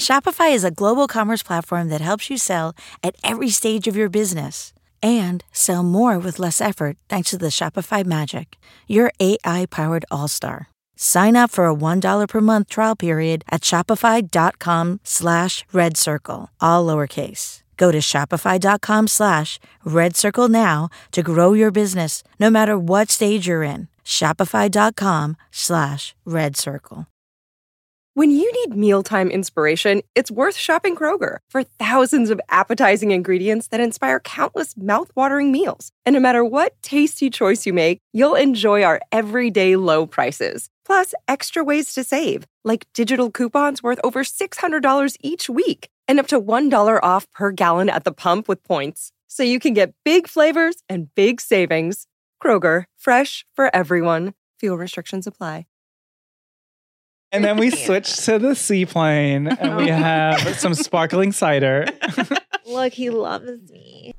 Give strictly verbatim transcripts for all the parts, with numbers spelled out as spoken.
Shopify is a global commerce platform that helps you sell at every stage of your business and sell more with less effort thanks to the Shopify Magic, your A I-powered all-star. Sign up for a one dollar per month trial period at shopify.com slash red circle, all lowercase. Go to shopify.com slash red circle now to grow your business no matter what stage you're in. Shopify.com slash red circle. When you need mealtime inspiration, it's worth shopping Kroger for thousands of appetizing ingredients that inspire countless mouthwatering meals. And no matter what tasty choice you make, you'll enjoy our everyday low prices. Plus, extra ways to save, like digital coupons worth over six hundred dollars each week and up to one dollar off per gallon at the pump with points. So you can get big flavors and big savings. Kroger, fresh for everyone. Fuel restrictions apply. And then we switch to the seaplane and we have some sparkling cider. Look, he loves me.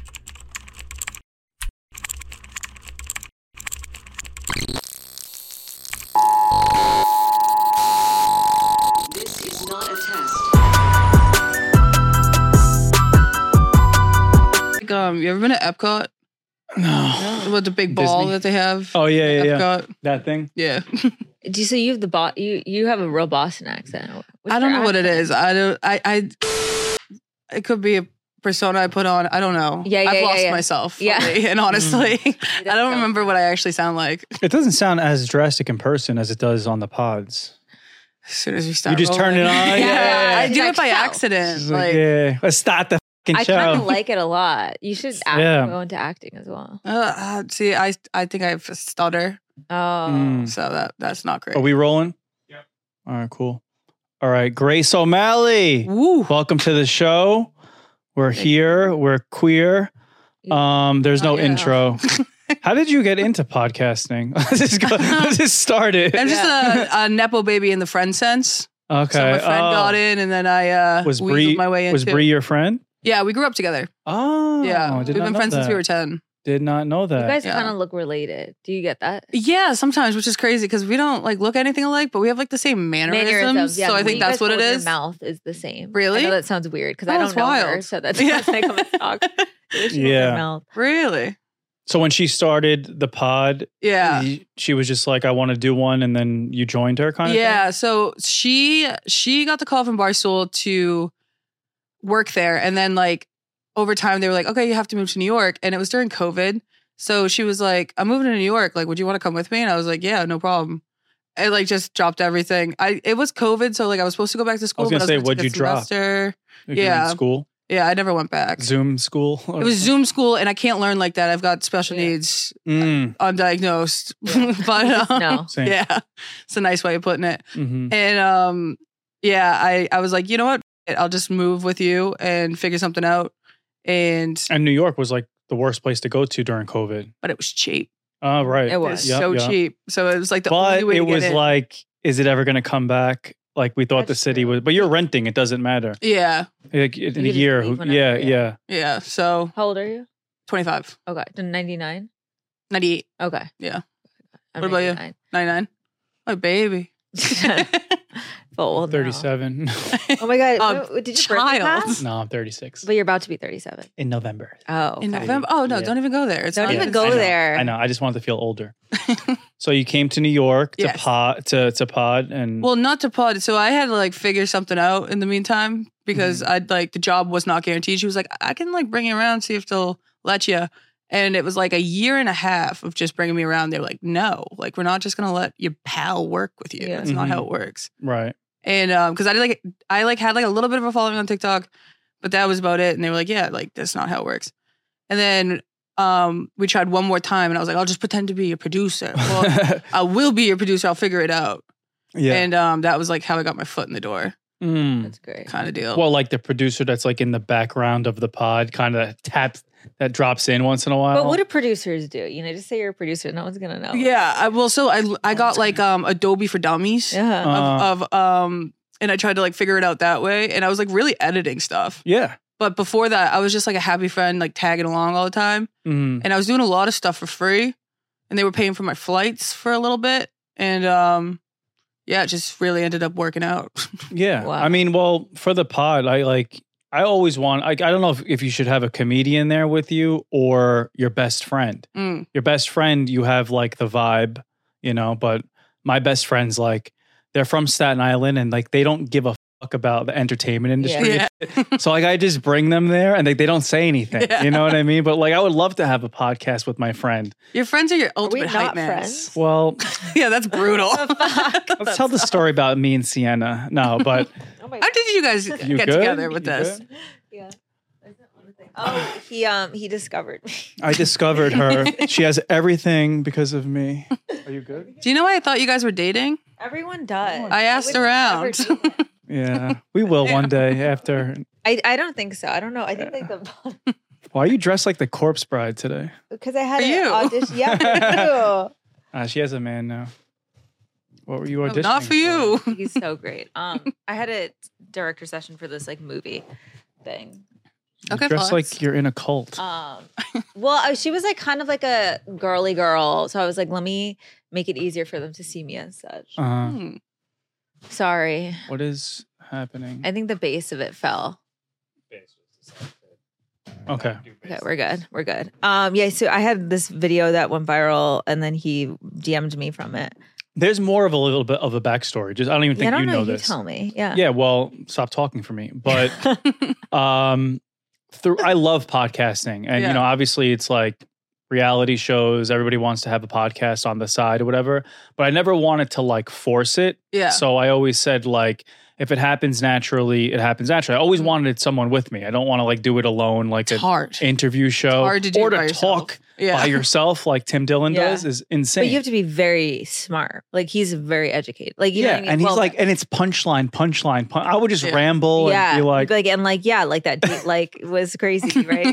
This is not a test. Like, um, you ever been to Epcot? No. About the big ball Disney? that they have? Oh, yeah, yeah, yeah. Epcot? That thing? Yeah. Do you so you have the bo- you you have a real Boston accent? What's I don't your know what it accent? is. I don't, I, I, it could be a persona I put on. I don't know. Yeah, yeah, I've yeah, lost yeah. myself. Yeah. Lately, and honestly, I don't so remember what I actually sound like. It doesn't sound as drastic in person as it does on the pods. As soon as we start You just turn rolling. it on? Yeah, Yeah. I do Like it by so. accident. It's Like, like, yeah, let's start the fucking I show. kind of like it a lot. You should act, Yeah. go into acting as well. uh, uh, see, I, I think I have a stutter, Oh, Mm. so that that's not great. Are we rolling? Yep. All right, cool. All right, Grace O'Malley. Woo. Welcome to the show. We're here. We're queer. Um, there's no Oh, yeah. intro. How did you get into podcasting? Let's just go. Let's just start it. I'm just a, a nepo baby in the friend sense. Okay. So my friend Oh. got in, and then I uh, Was weaseled Bree my way into. was Bree your friend? Yeah, we grew up together. Oh, Yeah, I we've did been not know friends since we that. were ten. Did not know that. you guys Yeah. kind of look related. Do you get that? Yeah, sometimes, which is crazy because we don't like look anything alike, but we have like the same mannerisms. yeah. so I the way think you that's guys what it hold is. Your mouth is the same. Really? I know that sounds weird because Oh, I don't that's know her, wild. so that's Yeah. when I come and talk. She holds Yeah. her mouth. Really? So when she started the pod, Yeah. y- she was just like, I want to do one, and then you joined her kind of Yeah. So she she got the call from Barstool to work there, and then like over time they were like, okay, you have to move to New York, and it was during COVID. So she was like, I'm moving to New York. Like, would you want to come with me? And I was like, yeah, no problem. I like just dropped everything. I it was COVID, so like I was supposed to go back to school. was gonna but say, gonna what'd take a you drop? semester. thing? Like, you were in Yeah. school, Yeah, I never went back. Zoom school. It was Zoom school, and I can't learn like that. I've got special Yeah. needs, Mm, undiagnosed. but um, No. same. yeah, it's a nice way of putting it. Mhm. And um, yeah, I I was like, you know what? I'll just move with you and figure something out. And And New York was like the worst place to go to during COVID. but it was cheap. Oh, right. It It was. was Yep, so yep. cheap. So it was like the But only way it to get was in. like, is it ever going to come back? Like we thought That's the city true. was, but you're renting. It doesn't matter. yeah, Like in can a just year, leave who, whenever, yeah, yeah. yeah. yeah. So How old are you? twenty-five, Okay, ninety-nine. ninety-eight, Okay. Yeah. I'm What about you? ninety-nine. ninety-nine. My baby. Feel old now. thirty-seven. Oh my god! A Wait, did your birthday child. pass? No, I'm thirty-six. But you're about to be thirty-seven. In November. Oh, okay. In November. Oh no, Yeah. don't even go there. It's Don't not even I go know, there. I know. I just wanted to feel older. So you came to New York to Yes. pod to, to pod and Well, not to pod. So I had to like figure something out in the meantime because Mm-hmm. I'd like the job was not guaranteed. She was like, I can like bring you around, see if they'll let you. And it was like a year and a half of just bringing me around. They were like, no, like we're not just gonna let your pal work with you. Yeah. That's not Mhm. how it works. right. And um, because I did like I like had like a little bit of a following on TikTok, but that was about it. And they were like, yeah, like that's not how it works. And then um, we tried one more time, and I was like, I'll just pretend to be your producer. Well, I will be your producer. I'll figure it out. yeah. And um, that was like how I got my foot in the door, Mm. That's great. kind of deal. Well, like the producer that's like in the background of the pod, kind of taps that drops in once in a while. But what do producers do? You know, just say you're a producer. No one's gonna know. yeah, I, well, so I I got like um Adobe for Dummies Yeah. Uh, of, of um, and I tried to like figure it out that way, and I was like really editing stuff. yeah. But before that, I was just like a happy friend, like tagging along all the time. Mm. And I was doing a lot of stuff for free, and they were paying for my flights for a little bit. And um, yeah, it just really ended up working out. Yeah. Wow. I mean, well, for the pod, I like, I always want, I, I don't know if, if you should have a comedian there with you or your best friend. Mm. Your best friend, you have like the vibe, you know, but my best friends, like, they're from Staten Island and like, they don't give a fuck about the entertainment industry. Yeah. So like, I just bring them there and they, they don't say anything. Yeah. You know what I mean? But like, I would love to have a podcast with my friend. Your friends are your Are we ultimate hype not man. friends? Well, Yeah, that's brutal. let's tell the story about me and Sienna. No, but Oh my How did you guys You get good? together with You this? good? Yeah. Oh, he um he discovered me. I discovered her. She has everything because of me. Are you good? Do you know why I thought you guys were dating? Everyone does. I asked would never around. do that. Yeah, we will one day after. I I don't think so. I don't know. I think like the Why are you dressed like the corpse bride today? because I had For an you. audition. Yeah, for Ah, she has a man now. What were you No, auditioning? not for you. you. He's so great. Um, I had a director session for this like movie thing. You Okay, dress flex. like you're in a cult. Um, well, I, she was like kind of like a girly girl, so I was like, let me make it easier for them to see me as such. Uh, Hmm. Sorry, what is happening? I think the base of it fell. Okay. Okay, we're good. We're good. Um, yeah. So I had this video that went viral, and then he D M'd me from it. There's more of a little bit of a backstory. Just I don't even Yeah, think I don't you know. know You this. tell me. Yeah. Yeah, well, stop talking for me. But um through I love podcasting. And Yeah. you know, obviously it's like reality shows, everybody wants to have a podcast on the side or whatever, but I never wanted to like force it. Yeah. So I always said like if it happens naturally, it happens naturally. I always wanted someone with me. I don't want to like do it alone like It's an hard. interview show hard to do or to by yourself. talk Yeah. by yourself like Tim Dillon Yeah. does is insane. But you have to be very smart. Like he's very educated. Like you know yeah, what I mean? and he's Well, like, and it's punchline, punchline, pun- I would just Yeah. ramble yeah, and be like, like and like yeah, like that date like was crazy, right?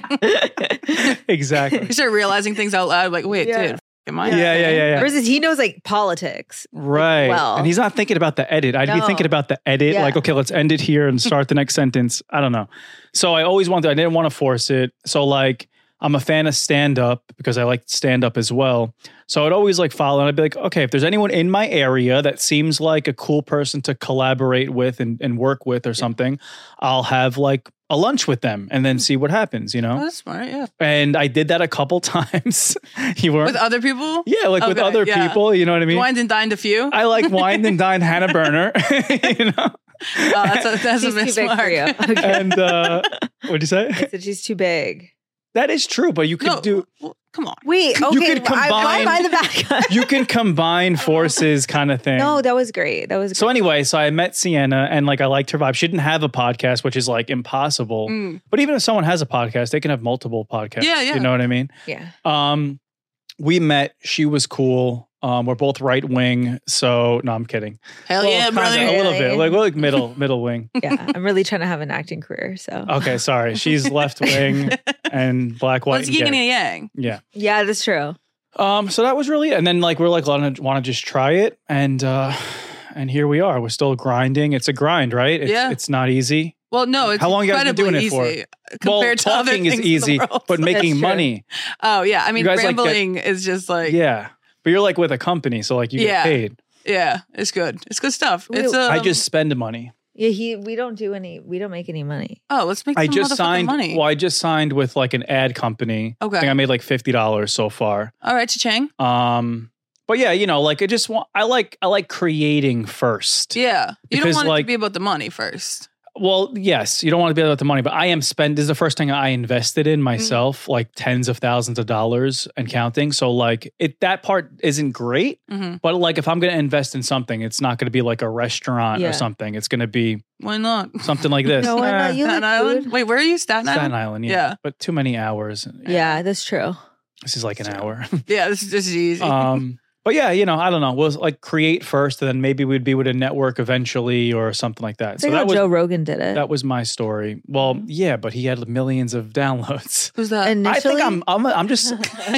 exactly. You start realizing things out loud, like, wait, Yeah. dude, am I? Yeah, yeah, yeah, yeah. Versus he knows like politics. Right. well. And he's not thinking about the edit. I'd be No. thinking about the edit. Yeah. Like, okay, let's end it here and start the next sentence. I don't know. So I always wanted, I didn't want to force it. So like, I'm a fan of stand up because I like stand up as well. So I'd always like follow and I'd be like, okay, if there's anyone in my area that seems like a cool person to collaborate with and, and work with or something, I'll have like a lunch with them and then see what happens, you Oh, know? that's smart. Yeah. And I did that a couple times. You weren't? With other people? yeah, like with Okay, other yeah. people, you know what I mean? Wined and dined a few. I like wined and dined Hannah Burner, you know? Oh, that's a, that's a She's too miss big for you. mark. Okay. And uh, what'd you say? I said she's too big. That is true, but you could No, do, well, come on. Wait, You okay. could I, combine- why am I the bad guy? you can combine forces kind of thing. No, that was great. That was great. So anyway, so I met Sienna and like I liked her vibe. She didn't have a podcast, which is like impossible. Mm. But even if someone has a podcast, they can have multiple podcasts. Yeah, yeah. You know what I mean? yeah. Um, we met. She was cool. Um, we're both right wing. So no, I'm kidding. Hell Well, yeah, kinda, brother. a little bit. Really? Like we're like middle middle wing. Yeah. I'm really trying to have an acting career. So Okay, sorry. She's left wing and black, white, What's and yin and gay. yang? Yeah. yeah, that's true. Um, so that was really it. And then like we're like want to want to just try it, and uh, and here we are. We're still grinding. It's a grind, right? It's, Yeah. it's not easy. Well, no, it's How long you guys been incredibly doing it for? easy compared to well, other talking things is in the easy, world. but making true. money, Oh yeah, I mean, guys, like, get- rambling is just like yeah. yeah. But you're like with a company, so like you Yeah. get paid. it's good. It's good stuff. We- It's um, I just spend money. Yeah, he. We don't do any. We don't make any money. oh, let's make. I some just motherfucking signed. money. Well, I just signed with like an ad company. Okay. I think I made like fifty dollars so far. All right, cha-ching. Um, but yeah, you know, like I just want. I like. I like creating first. Yeah, you Because, don't want it like- to be about the money first. Well, yes, you don't want to be about the money, but I am spend. This is the first thing I invested in myself, like tens of thousands of dollars and counting. So like it, that part isn't great, hmm but like if I'm going to invest in something, it's not going to be like a restaurant Yeah. or something. It's going to be Why not? something like this. No, why not? Eh, You Staten like Island. food? Wait, where are you? Staten Island. Staten Island, yeah. Yeah. But too many hours. Yeah, that's true. This is like an hour. Yeah, this is this is easy. um, but yeah, you know, I don't know. We'll like create first, and then maybe we'd be with a network eventually or something like that. It's So like that how was Joe Rogan did it. that was my story. Well, yeah, but he had millions of downloads. Who's that? Initially, I think I'm I'm I'm just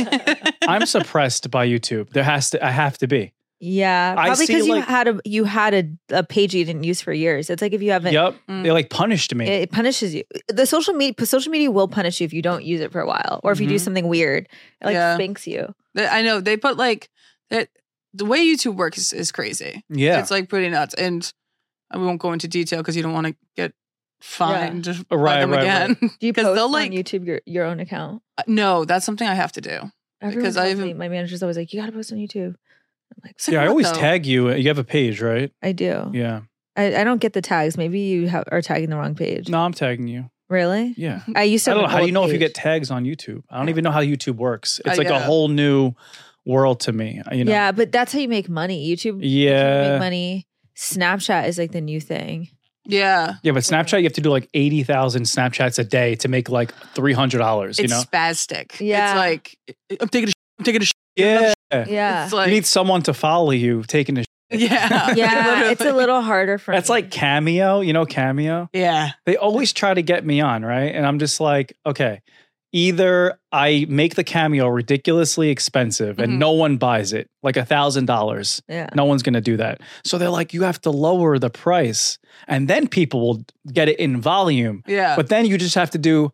I'm suppressed by YouTube. There has to I have to be. yeah, I probably see, because you like- had a you had a, a page you didn't use for years. It's like if you haven't. Yep. Mm. They like punished me. It punishes you. The social media social media will punish you if you don't use it for a while, or if you do Mhm. something weird. It like Yeah. spanks you. They- I know they put like that. the way YouTube works is, is crazy. Yeah. It's like pretty nuts. And I won't go into detail because you don't want to get fined Right, by them right, again. Do you 'Cause post they'll, on like- YouTube your, your own account? No, that's something I have to do. Everyone Because I tells me- even- my manager's always like, you got to post on YouTube. I'm like, It's like, Yeah, I what always though? tag you. You have a page, right? I do. Yeah. I, I don't get the tags. Maybe you have, are tagging the wrong page. No, I'm tagging you. Really? Yeah. I used to I have don't know. an How do you old know if you page. get tags on YouTube? I don't even know how YouTube works. It's Uh, like a yeah. whole new world to me. You know? Yeah, but that's how you make money. YouTube, YouTube Yeah. make money. Snapchat is like the new thing. Yeah. Yeah, but Snapchat, you have to do like eighty thousand Snapchats a day to make like three hundred dollars, you It's know? spastic. Yeah. It's like, I'm taking a sh- I'm taking a sh- Yeah. Yeah. It's like, You need someone to follow you taking a sh- yeah. Yeah, it's a Literally. little harder for That's me. like Cameo, you know, Cameo? Yeah. They always try to get me on, right? And I'm just like, okay, either I make the Cameo ridiculously expensive and Mhm. no one buys it, like a thousand dollars. yeah. No one's going to do that. So they're like, you have to lower the price and then people will get it in volume. Yeah. But then you just have to do,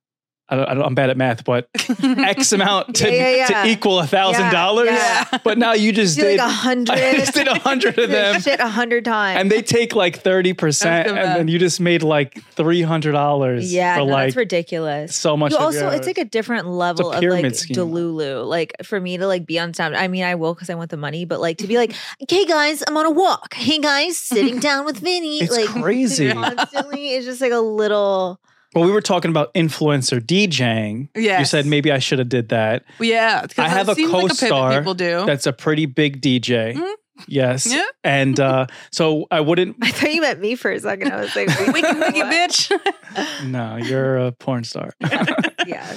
I don't, I don't, I'm bad at math, but X amount to, Yeah, yeah, yeah. to equal a thousand dollars. Yeah. But now you just Do like did, a hundred. I just did a hundred of them. Shit, a hundred times. And they take like thirty percent, That's the and then best. you just made like three hundred dollars yeah, for no, like that's ridiculous. so much. You of also, your- it's like a different level of pyramid like scheme. Delulu. Like for me to like be on Snapchat, I mean, I will because I want the money, but like to be like, hey guys, I'm on a walk. Hey guys, sitting down with Vinny. It's like crazy. constantly, it's just like a little. Well, we were talking about influencer DJing. You Yes. said maybe I should have did that. Yeah. 'cause I have it a seems like pivot co-star people do. That's a pretty big D J. Mhm. Yes. Yeah. And uh, so I wouldn't. I thought you meant me for a second. I was like, wait, Wiki wiki, what? bitch. No, you're a porn star. Yeah.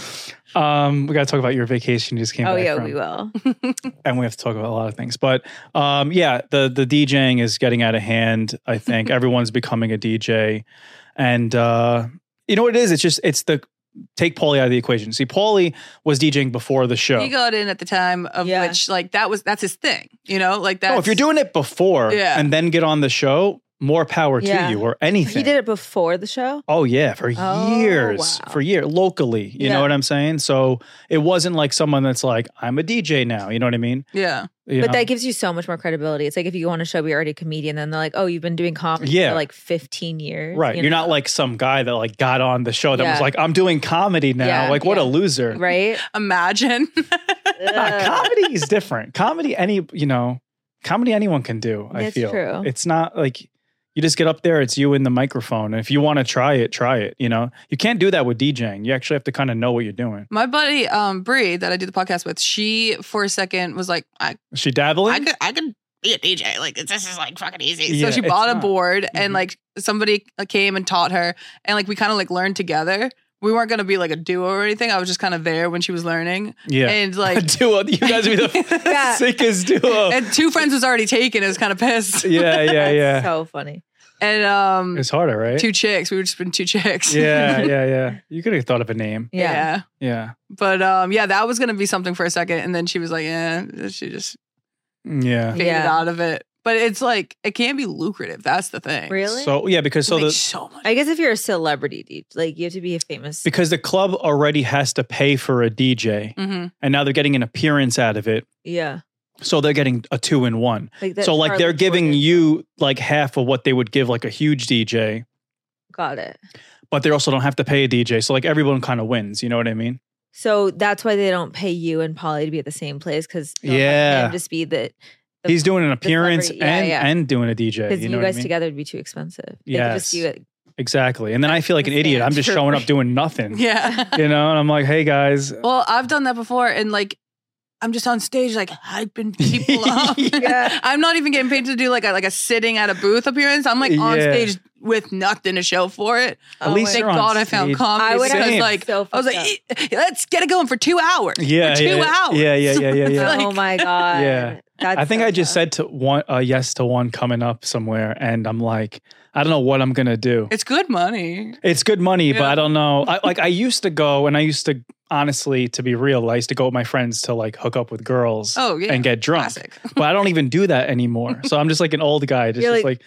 um, we got to talk about your vacation you just came Oh back yeah, from. we will. And we have to talk about a lot of things. But um, yeah, the the DJing is getting out of hand. I think everyone's becoming a D J, and uh, you know what it is? It's just it's the take Paulie out of the equation. See, Paulie was DJing before the show. He got in at the time of Yeah. which, like, that was that's his thing. You know, like that. No, if you're doing it before Yeah. and then get on the show, more power Yeah. to you or anything. He did it before the show. Oh yeah, for Oh, years, wow. for years, locally. You Yeah. know what I'm saying? So it wasn't like someone that's like, I'm a D J now. You know what I mean? yeah, You But know? that gives you so much more credibility. It's like if you go on a show, you're already a comedian, then they're like, oh, you've been doing comedy Yeah. for like fifteen years. right. you You're know? not like some guy that like got on the show that Yeah. was like, I'm doing comedy now. Yeah, Like what yeah. a loser. right. imagine. Nah, Ugh. comedy is different. Comedy, any you know, comedy anyone can do. I That's feel true. it's not like. You just get up there, it's you in the microphone. And if you want to try it, try it. You know, you can't do that with DJing. You actually have to kind of know what you're doing. My buddy, um, Bree, that I do the podcast with, she for a second was like, I, Is she dabbling? I could, I could be a D J. Like, this is like fucking easy. Yeah, so she it's bought a not. board, and Mhm. like somebody came and taught her, and like we kind of like learned together. We weren't gonna be like a duo or anything. I was just kind of there when she was learning, yeah. and A like, duo. You guys would be the Yeah. sickest duo. and two friends was already taken. It was kind of pissed. yeah, yeah, That's yeah. So funny. And um, It's harder, right? two chicks. We were just been two chicks. yeah, yeah, yeah. You could have thought of a name. Yeah. yeah. Yeah. But um, yeah, that was gonna be something for a second, and then she was like, "Yeah," she just Yeah. faded Yeah. out of it. But it's like it can be lucrative. That's the thing. Really? So yeah, because so So the so much. I guess if you're a celebrity, dude, like you have to be a famous. because the club already has to pay for a D J, hmm and now they're getting an appearance out of it. yeah. So they're getting a two in one. Like that So like they're Charlie giving Jordan. you like half of what they would give like a huge D J, Got it. but they also don't have to pay a D J. So like everyone kind of wins. You know what I mean? So that's why they don't pay you and Polly to be at the same place because Yeah. him just be the the- He's doing an appearance celebrity- yeah, and yeah. and doing a D J. because You you, know what I guys mean? together would be too expensive. They could Yes. just do it. Exactly. And then I feel like an The idiot. I'm fans just for showing up free. doing nothing. Yeah. You know, and I'm like, hey guys. Well, I've done that before, and like, I'm just on stage, like hyping people up. Yeah. I'm not even getting paid to do like a like a sitting at a booth appearance. I'm like on Yeah. stage with nothing to show for it. At Oh least my Thank you're on God I found stage. comedy I would because Same. like So I was like, fucked "Eh, let's get it going for two hours. Yeah, for two yeah, hours. yeah, yeah, yeah, yeah, yeah. Like, oh my god. Yeah. That's I think so I just tough. said to one uh, yes to one coming up somewhere, and I'm like, I don't know what I'm gonna do. It's good money. It's good money, but Yeah. I don't know. I, like I used to go, and I used to honestly, to be real, I used to go with my friends to like hook up with girls Oh yeah, and get drunk. Classic. But I don't even do that anymore. So I'm just like an old guy, just, You're just like,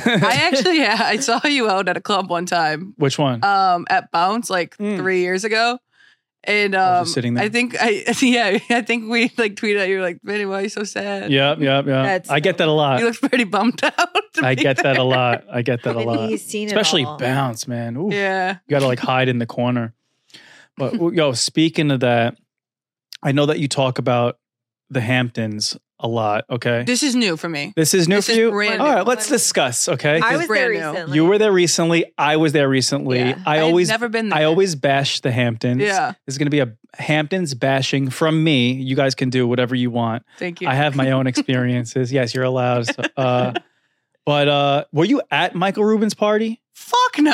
I actually, yeah, I saw you out at a club one time, which one? um, at Bounce like Mm. three years ago, And I was um, just sitting there. I think I yeah I think we like tweeted at you like, Vinny, why are you so sad? Yeah, yeah, yeah. That's I get that a lot. He looks pretty bummed out. to I be get that a there. lot. I get that a Maybe lot. he's seen it Especially all. bounce, man. Ooh. Yeah. You got to like hide in the corner. But yo, speaking of that, I know that you talk about the Hamptons a lot. Okay, This is new for me. this is new this for is you. brand All new. right, let's discuss. Okay, I This was is there brand new. recently. you were there recently. I was there recently. Yeah. I I've always, never been there. I always bash the Hamptons. Yeah. There's going to be a Hamptons bashing from me. You guys can do whatever you want. Thank you. I have my own experiences. Yes, you're allowed. So, uh, but uh, were you at Michael Rubin's party? Fuck no.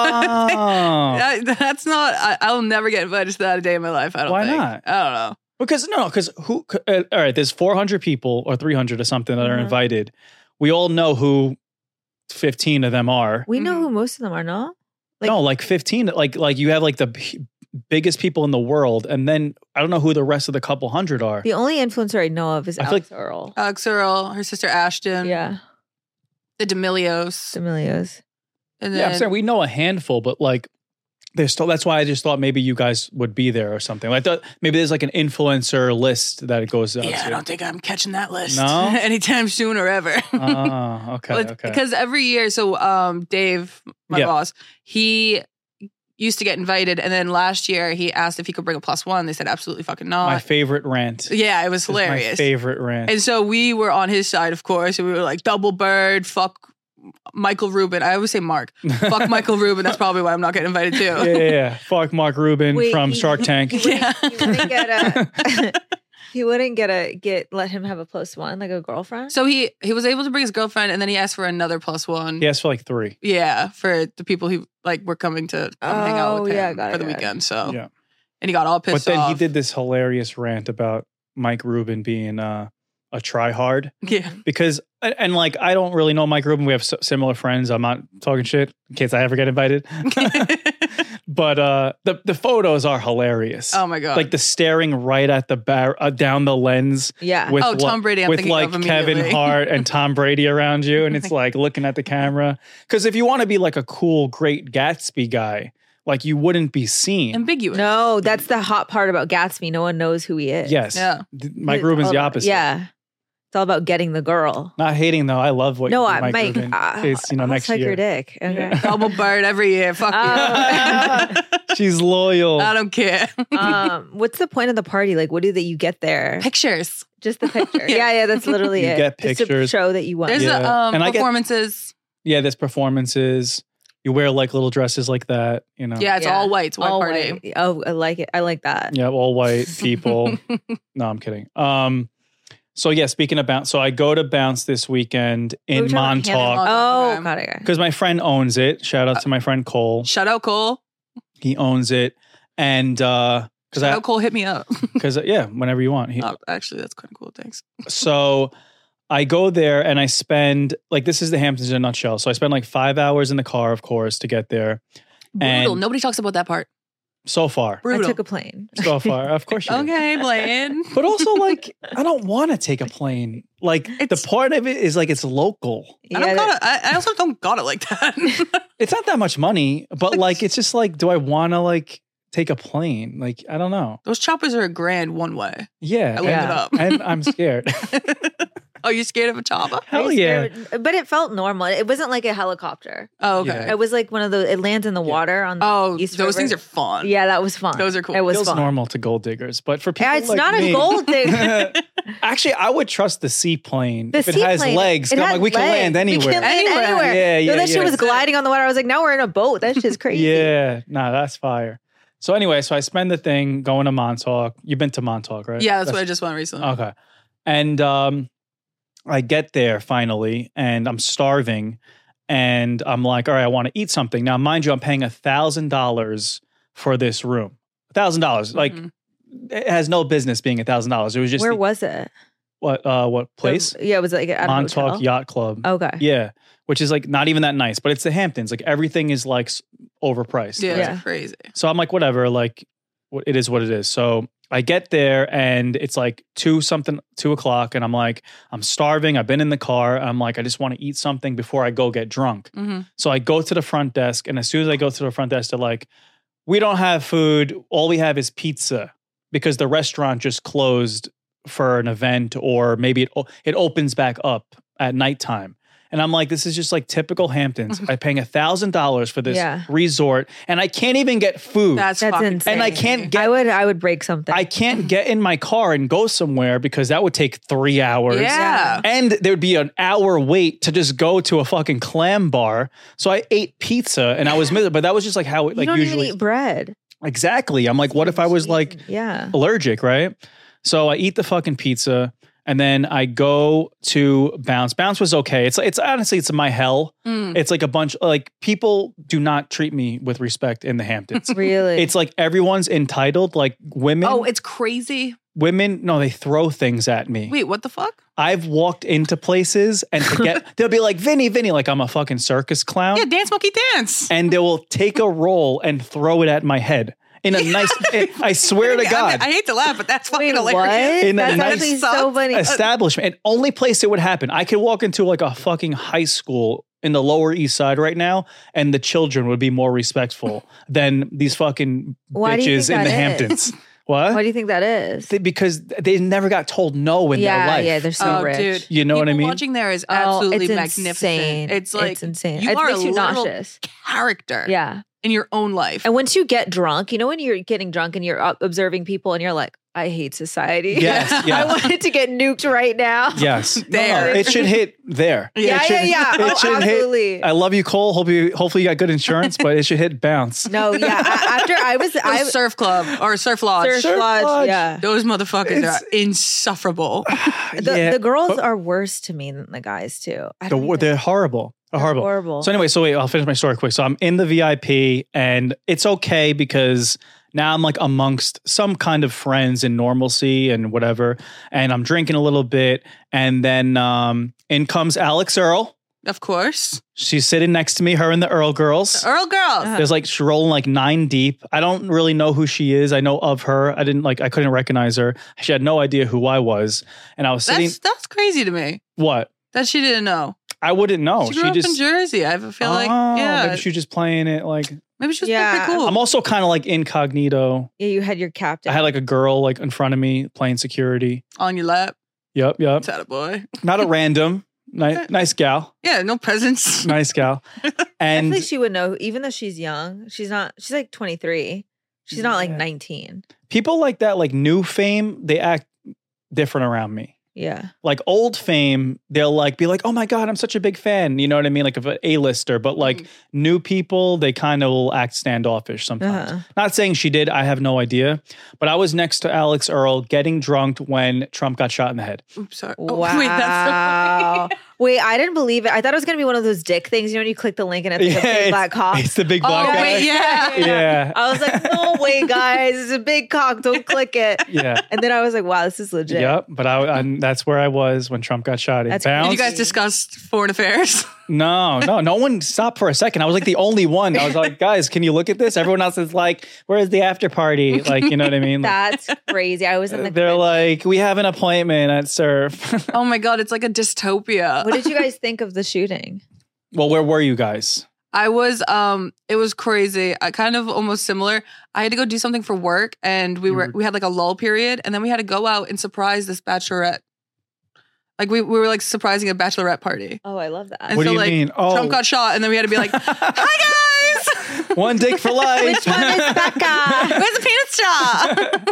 Oh. That- that's not. I, I'll never get invited to that a day in my life. I don't. Why think. not? I don't know. Because no, because who? Uh, all right, there's four hundred people or three hundred or something that are Mhm. invited. We all know who fifteen of them are. We know Mhm. who most of them are, no? Like- no, like fifteen. Like like you have like the b- biggest people in the world, and then I don't know who the rest of the couple hundred are. The only influencer I know of is I feel Alex Earl. Alex Earl, her sister Ashton, Yeah, the D'Amelios, D'Amelios. and then Yeah, I'm saying we know a handful, but like there's still. That's why I just thought maybe you guys would be there or something. Like that, maybe there's like an influencer list that it goes out yeah, I to. don't think I'm catching that list. No? anytime soon or ever. Oh, okay, Well, it's- okay. Because every year, so um, Dave, my Yeah. boss, he used to get invited, and then last year he asked if he could bring a plus one. They said absolutely fucking not. My favorite rant. yeah, it was This is my hilarious. favorite rant. And so we were on his side, of course, and we were like, double bird, fuck Michael Rubin. I always say Mark. Fuck Michael Rubin. That's probably why I'm not getting invited too. yeah, yeah, yeah. Fuck Mark Rubin Wait, from he- Shark Tank. He wouldn't, Yeah. he wouldn't get a. He wouldn't get a get. Let him have a plus one, like a girlfriend. So he he was able to bring his girlfriend, and then he asked for another plus one. He asked for like three. Yeah, for the people who like were coming to come hang out Oh, with him yeah, got it, for the got it. weekend. So Yeah. and he got all But pissed then off. he did this hilarious rant about Mike Rubin being uh, a tryhard. Yeah. Because, and, and like, I don't really know Mike Rubin. We have s- similar friends. I'm not talking shit in case I ever get invited. But uh, the, the photos are hilarious. Oh my god. Like the staring right at the bar, uh, down the lens. yeah. With Oh, Tom li- Brady, I'm with thinking like of Kevin immediately. Hart and Tom Brady around you, and it's like looking at the camera. Because if you want to be like a cool, great Gatsby guy, like you wouldn't be seen. ambiguous. No, that's the hot part about Gatsby. No one knows who he is. Yes, Yeah. Th- Mike It's Rubin's all the about- opposite. Yeah. It's all about getting the girl. Not hating though. I love what no, you do, I Mike Mike. Rubin. Uh, It's, you know, I'll next suck year. your dick. Okay. Yeah. Double bird every year. Fuck Oh. you. She's loyal. I don't care. um, what's the point of the party? Like, what do that you get there? Pictures. Just the picture. Yeah. yeah, yeah, that's literally You it. get Just to pictures. show that you won. There's Yeah. a, um, And I get- performances. Yeah, there's performances. You wear like little dresses like that, you know. Yeah, it's Yeah. all white. It's a white All party. white. Oh, I like it. I like that. Yeah, all white people. No, I'm kidding. Um, so yeah, speaking of bounce, so I go to bounce this weekend We were in talking about Hannah Montauk Oh, Okay. got it. because my friend owns it. Shout out to my friend Cole. Shout out Cole. He owns it, and uh, because Shout I out Cole. Hit me up. because yeah, whenever you want. He, Oh, actually, that's kind of cool. Thanks. So I go there and I spend like this is the Hamptons in a nutshell. So I spend like five hours in the car, of course, to get there. Brutal. And- Nobody talks about that part. So far, Brutal. I took a plane. so far, of course. You do. Okay, Blaine. But also, like, I don't want to take a plane. Like, It's- the part of it is like it's local. I don't Yeah, got it. I, I also don't got it like that. It's not that much money, but like, it's just like, do I want to like take a plane? Like, I don't know. Those choppers are a grand one way. Yeah, I looked and, it up. and I'm scared. Oh, you scared of a chopper? Hell I yeah! scared- But it felt normal. It wasn't like a helicopter. Oh, okay. Yeah. It was like one of those. It lands in the water on. Oh, East those River. things are fun. Yeah, that was fun. Those are cool. It was Feels fun. normal to gold diggers, but for people Yeah, it's like not me- a gold digger. Actually, I would trust the seaplane The if it has seaplane, legs. it 'cause I'm had like, we can legs. land anywhere. We can land Anywhere. anywhere. Yeah, Yo, yeah, that shit yeah. was gliding on the water. I was like, now we're in a boat. That shit's crazy. Yeah, nah, that's fire. So anyway, so I spend the thing going to Montauk. You've been to Montauk, right? Yeah, that's, what I just went recently. Okay. And um, I get there finally, and I'm starving, and I'm like, all right, I want to eat something. Now, mind you, I'm paying a thousand dollars for this room. A thousand dollars, like Mhm. it has no business being a thousand dollars. It was just Where the- was it? what uh what place? The- yeah, it was like at a Montauk hotel? Yacht Club. Okay. Yeah, which is like not even that nice, but it's the Hamptons. Like everything is like s- overpriced. Yeah, right? it's Yeah. crazy. So I'm like, whatever, like wh- it is what it is. So I get there and it's like two something, two o'clock, and I'm like, I'm starving. I've been in the car. I'm like, I just want to eat something before I go get drunk. hmm So I go to the front desk, and as soon as I go to the front desk, they're like, we don't have food. All we have is pizza because the restaurant just closed for an event, or maybe it it opens back up at nighttime. And I'm like, this is just like typical Hamptons. I'm paying a thousand dollars for this Yeah. resort, and I can't even get food. That's, That's fucking insane. and I can't get I would I would break something. I can't get in my car and go somewhere because that would take three hours. Yeah. And there would be an hour wait to just go to a fucking clam bar. So I ate pizza and I was miserable, but that was just like how it you like don't usually even eat bread. exactly. I'm like, what if I was like Yeah. allergic, right? So I eat the fucking pizza and then I go to Bounce. Bounce was okay. It's it's honestly it's my hell. Mm. It's like a bunch like people do not treat me with respect in the Hamptons. Really? It's like everyone's entitled, like women. Oh, it's crazy. Women, no, they throw things at me. Wait, what the fuck? I've walked into places and forget, they'll be like, Vinny, Vinny, like I'm a fucking circus clown. Yeah, dance monkey dance. And they will take a roll and throw it at my head in a nice, I swear to I, God, I hate to laugh, but that's fucking Wait, hilarious. what? In a That's nice actually so funny. establishment. And only place it would happen. I could walk into like a fucking high school in the Lower East Side right now, and the children would be more respectful than these fucking Why do you bitches think in the that is? Hamptons. What? Why do you think that is? They- because they never got told no in yeah, their life. yeah, they're so Oh, rich. dude. You know what I People mean? Watching there is Oh, absolutely it's magnificent. insane. It's like it's insane. you it are makes a you literal nauseous. character Yeah. in your own life. And once you get drunk, you know when you're getting drunk and you're up observing people and you're like, I hate society. Yes, I yes. wanted to get nuked right now. Yes. There. No, it should hit there. Yeah, It yeah, should- yeah. It Oh, should absolutely. hit. I love you, Cole. Hope you. Hopefully, you got good insurance, but it should hit bounce. No, yeah. I, after I was, I Those surf club or surf lodge. Surf Surf Lodge, Lodge. yeah. Those motherfuckers It's- are insufferable. The, Yeah, the girls but are worse to me than the guys too. I the- don't even- they're horrible. They're horrible. horrible. So anyway, so wait, I'll finish my story quick. So I'm in the V I P, and it's okay because now I'm like amongst some kind of friends and normalcy and whatever, and I'm drinking a little bit, and then um, in comes Alex Earl. Of course. She's sitting next to me, her and the Earl girls. Earl girls. Uh-huh. There's like she's rolling like nine deep. I don't really know who she is. I know of her. I didn't like I couldn't recognize her. She had no idea who I was. And I was sitting That's that's crazy to me. what? That she didn't know. I wouldn't know. she grew up just in Jersey. I feel like Oh, yeah. maybe she was just playing it like Maybe she was Yeah. pretty cool. I'm also kind of like incognito. Yeah, you had your captain. I had like a girl like in front of me playing security. on your lap. Yep, yep. Is that a boy? Not a random. Nice, nice gal. Yeah, no presents. Nice gal. I And think she would know, even though she's young. She's not. She's like twenty-three. She's not like Yeah. nineteen. people like that, like new fame, they act different around me. Yeah. Like old fame, they'll like be like, "Oh my god, I'm such a big fan." You know what I mean? Like of an A-lister, but like Mm. new people, they kind of will act standoffish sometimes. Uh-huh. Not saying she did, I have no idea. But I was next to Alex Earl getting drunk when Trump got shot in the head. Oops, sorry. Oh, Wow. wait, that's so Wait, I didn't believe it. I thought it was gonna be one of those dick things. You know, when you click the link and it's like a big it's, black cock. it's the big Oh, black guy. wait, yeah. Yeah. I was like, no way, guys. It's a big cock. Don't click it. Yeah. And then I was like, wow, this is legit. Yep. But I, I that's where I was when Trump got shot. It That's- Did bounced. you guys discuss foreign affairs? No, no, no one stopped for a second. I was like the only one. I was like, guys, can you look at this? Everyone else is like, where's the after party? Like, you know what I mean? Like, That's crazy. I was in the they're like, we have an appointment at Surf. Oh my god, it's like a dystopia. What did you guys think of the shooting? Well, where were you guys? I was um it was crazy. I kind of almost similar. I had to go do something for work and we You were were- we had like a lull period and then we had to go out and surprise this bachelorette. Like we, we were like surprising a bachelorette party. Oh, I love that. And What so do you like mean? Oh. Trump got shot and then we had to be like, "Hi guys. One dick for life. Which one is Becca? Where's the peanut straw?"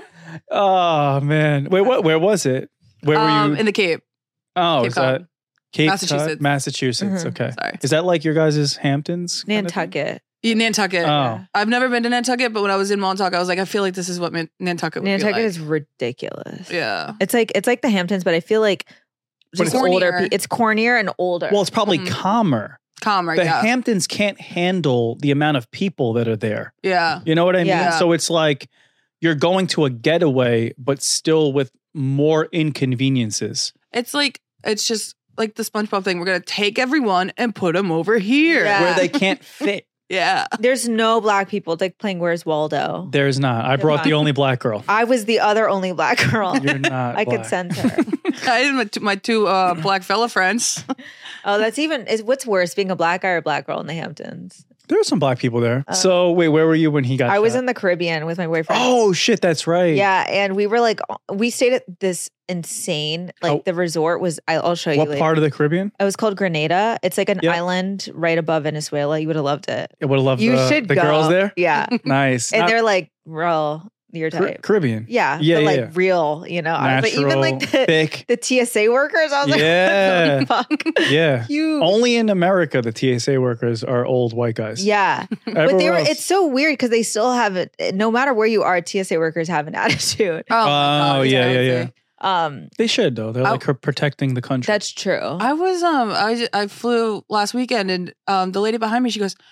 Oh man. Wait, what? Where was it? Where were um, you? in the Cape. oh, Cape is that Cod. Cape Massachusetts. Cod? Massachusetts. Mhm. Okay. Sorry. Is that like your guys' Hamptons? kind of thing? Nantucket. Yeah, Nantucket. Oh. I've never been to Nantucket, but when I was in Montauk, I was like, I feel like this is what Man- Nantucket would Nantucket be like. is ridiculous. Yeah. It's like it's like the Hamptons, but I feel like But just it's older. cornier. Pe- it's cornier and older. Well, it's probably Mhm. calmer. Calmer, The yeah. Hamptons can't handle the amount of people that are there. yeah. You know what I mean? Yeah. So it's like you're going to a getaway, but still with more inconveniences. It's like, it's just like the SpongeBob thing. We're going to take everyone and put them over here. Yeah. Where they can't fit. Yeah. There's no black people. It's like playing Where's Waldo. There's not. I brought the only black girl. I was the other only black girl. You're not. I could black. sense her. I had my two, my two uh, black fella friends. Oh, that's even is what's worse, being a black guy or a black girl in the Hamptons? There were some black people there. Uh, so wait, where were you when he got I was shot? in the Caribbean with my boyfriend. Oh shit, that's right. Yeah, and we were like, we stayed at this insane, like Oh. the resort was. I- I'll show you. What later. part of the Caribbean? It was called Grenada. It's like an Yeah. island right above Venezuela. You would have loved it. I would have loved You the, should the go. girls there. Yeah, Nice. and Not- they're like real your Car- type. Caribbean. Yeah, Yeah, but yeah, like yeah. real. You know, I was like, even like Natural, the, thick. the T S A workers. I was like, Yeah. what the fuck? Yeah. Huge. Only in America, the T S A workers are old white guys. Yeah, but they Everywhere were. else- It's so weird because they still have it. No matter where you are, T S A workers have an attitude. Oh, my God, Oh, it's yeah, yeah, crazy. yeah. Um, They should though. They're I- like protecting the country. that's true. I was um I j- I flew last weekend and um the lady behind me she goes,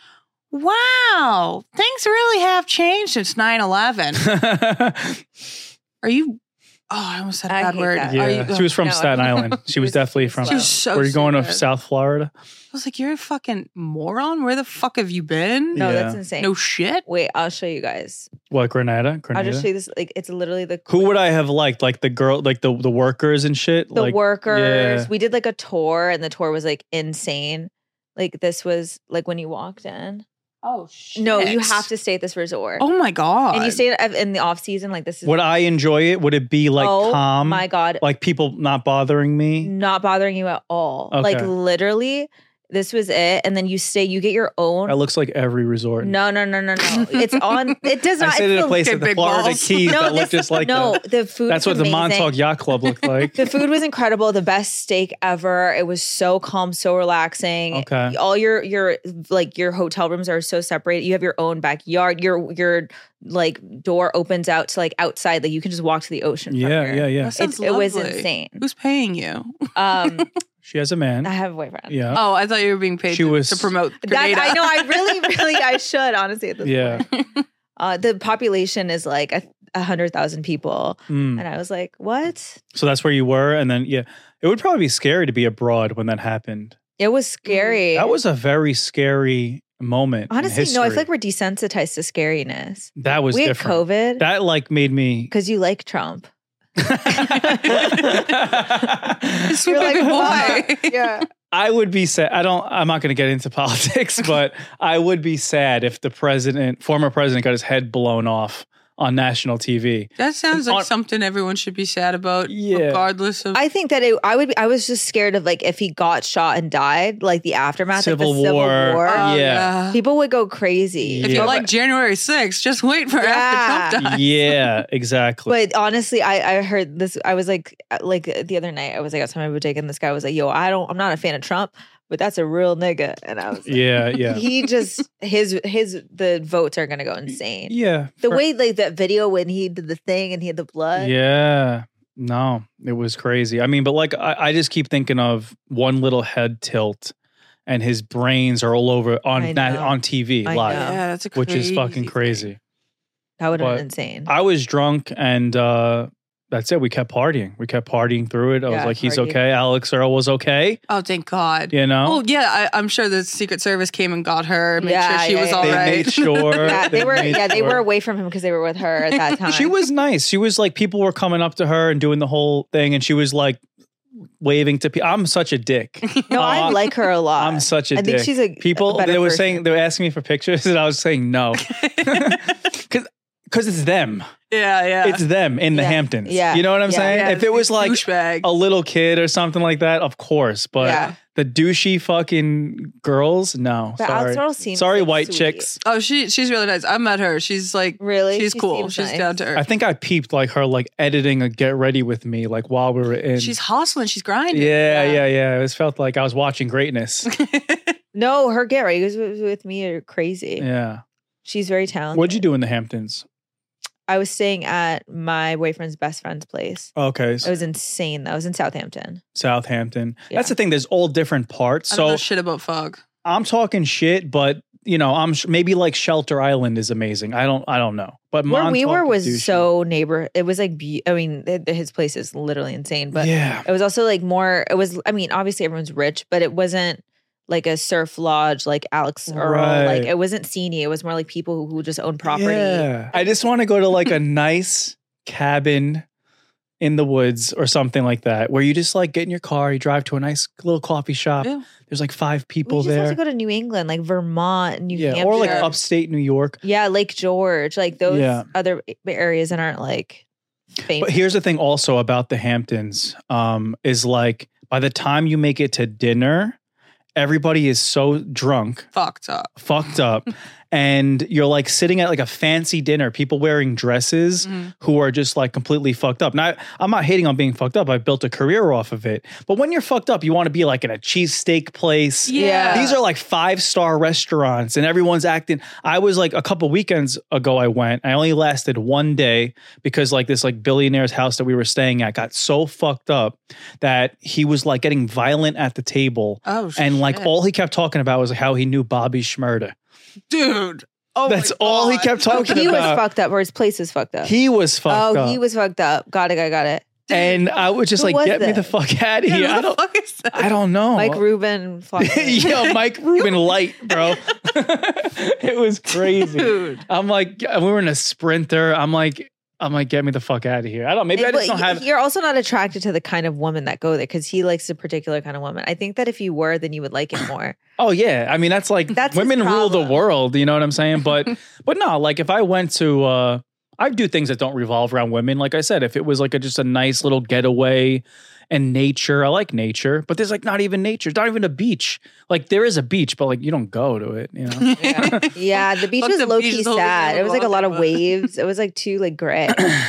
"Wow, things really have changed since nine eleven." Are you? Oh, I almost said a I bad hate word. that. yeah, Are you, she was from No. Staten Island. She was was- definitely she was from. She was so. Were you going to stupid. South Florida? I was like, "You're a fucking moron. Where the fuck have you been? no, Yeah. that's insane. No shit." Wait, I'll show you guys. What Grenada? I'll Grenada. just show you this. Like, it's literally the Who would I have liked? Like the girl, like the the workers and shit. the like, workers. yeah. We did like a tour, and the tour was like insane. Like this was like when you walked in. Oh shit. No, you have to stay at this resort. Oh my god. and you stay at- in the off season. Like this is. Would I enjoy it? Would it be like oh calm? my god, Like people not bothering me? not bothering you at all. Like Okay. literally, this was it. And then you stay. You get your own. That looks like every resort. No, no, no, no, no. It's on. It does I not. stayed it's at a the- place Okay, at the big Florida balls. Keys No, that looked this- just like no. that. The food. That's was what the amazing. Montauk Yacht Club looked like. The food was incredible. The best steak ever. It was so calm, so relaxing. Okay. All your your like your hotel rooms are so separated. You have your own backyard. Your your like door opens out to like outside. Like you can just walk to the ocean. from Yeah, here. yeah, yeah. That sounds It, it was lovely. insane. Who's paying you? Um, She has a man. I have a boyfriend. Yeah. Oh, I thought you were being paid She to, was- to promote That, Grenada. I know. I really, really, I should honestly at this Yeah. point. Uh, the population is like a, a hundred thousand people, Mm. and I was like, "What?" So that's where you were, and then yeah, it would probably be scary to be abroad when that happened. It was scary. That was a very scary moment. in honestly no. I feel history. like we're desensitized to scariness. that was we had different. COVID That like made me. because you like Trump. Sweet You're like, baby "Fuck." boy. Yeah. I would be sad. I don't. I'm not going to get into politics, but I would be sad if the president, former president, got his head blown off on national T V. That sounds like On- something everyone should be sad about, Yeah. regardless of. I think that it, I would. Be, I was just scared of like if he got shot and died, like the aftermath, Civil like the Civil War. War. Oh, yeah. People would go crazy. If Yeah. you like January sixth, just wait for Yeah. after Trump dies. Yeah, exactly. But honestly, I, I heard this. I was like, like the other night, I was like outside my bodega, and this guy was like, "Yo, I don't, I'm not a fan of Trump, but that's a real nigga." And I was, like, yeah, yeah, he just his his the votes are gonna go insane. yeah. The For- way like that video when he did the thing and he had the blood. Yeah. No, it was crazy. I mean, but like I, I just keep thinking of one little head tilt and his brains are all over I on na- know. on T V I live, know. Yeah, that's a which is crazy fucking thing. crazy. That would have But been insane. I was drunk and uh that's it. We kept partying. We kept partying through it. I was Yeah, like, he's party. okay. Alex Earl was okay. Oh, thank God. You know? Oh, yeah, I, I'm sure the Secret Service came and got her, made Yeah, sure she yeah, was yeah, all they right. made sure. yeah, they were. made Yeah, they sure. were away from him because they were with her at that time. She was nice. She was like, people were coming up to her and doing the whole thing, and she was like waving to people. I'm such a dick. No, I Uh, like her a lot. I'm such a I dick. think she's a people. a better they were person. saying they were asking me for pictures, and I was saying no, because because it's them. Yeah, yeah. It's them in the Yeah. Hamptons. Yeah. You know what I'm Yeah. saying? Yeah, If it was like douchebag. a little kid or something like that, of course. But Yeah. the douchey fucking girls, no. But sorry. Alex Earl seems, sorry, like, white sweet. chicks. Oh, she she's really nice. I met her. She's like Really? She's She cool. seems She's nice. down to earth. I think I peeped like her like editing a Get Ready With Me like while we were in. She's hustling. She's grinding. yeah, yeah, yeah. It was felt like I was watching greatness. No, her get right. Was with with me are crazy. Yeah. She's very talented. What'd you do in the Hamptons? I was staying at my boyfriend's best friend's place. Okay, It so was insane. That was in Southampton. Southampton. Yeah. That's the thing. There's all different parts. I don't know So shit about fog. I'm talking shit, but you know, I'm sh- maybe like Shelter Island is amazing. I don't, I don't know. But Where we Montauk were is was douchey. so neighbor. It was like, be- I mean, th- th- his place is literally insane. But yeah, it was also like more. It was. I mean, obviously everyone's rich, but it wasn't like a surf lodge like Alex Earl. Right. Like it wasn't sceney. It was more like people who, who just own property. Yeah. I just want to go to like a nice cabin in the woods or something like that, where you just like get in your car, you drive to a nice little coffee shop. Yeah. There's like five people We just there. have to go to New England, like Vermont, New yeah, Hampshire. or like upstate New York. Yeah, Lake George. Like those Yeah. other areas that aren't like famous. But here's the thing also about the Hamptons um, is like by the time you make it to dinner, everybody is so drunk, Fucked up. fucked up. And you're like sitting at like a fancy dinner, people wearing dresses Mm-hmm. who are just like completely fucked up. Now, I'm not hating on being fucked up. I've built a career off of it. But when you're fucked up, you want to be like in a cheesesteak place. Yeah. These are like five star restaurants and everyone's acting. I was like a couple weekends ago, I went. I only lasted one day because like this like billionaire's house that we were staying at got so fucked up that he was like getting violent at the table. Oh, And like shit. all he kept talking about was how he knew Bobby Schmurda. Dude. Oh, That's my all he God. kept oh, talking he was about. fucked up, or his place was fucked up. He was fucked oh, up. he was fucked up. Got it. I got it. and I was just Who like, was get me this? the fuck out of Yeah, here. who I the don't fuck is that? I don't know. Mike Rubin. Yo, Mike Rubin light, bro. It was crazy. Dude. I'm like, we were in a Sprinter. I'm like, I'm like, get me the fuck out of here. I don't know. Maybe I just don't have. You're also not attracted to the kind of woman that go there because he likes a particular kind of woman. I think that if you were, then you would like it more. Oh yeah, I mean that's like That's his women rule the problem. world. You know what I'm saying? But but no, like if I went to, uh I do things that don't revolve around women. Like I said, if it was like a, just a nice little getaway and nature, I like nature. But there's like not even nature. It's not even a beach. Like there is a beach, but like you don't go to it. You know? Yeah, yeah the beach Fuck was the low beach, key the whole sad. thing It was like a lot of was waves. It was like too like gray.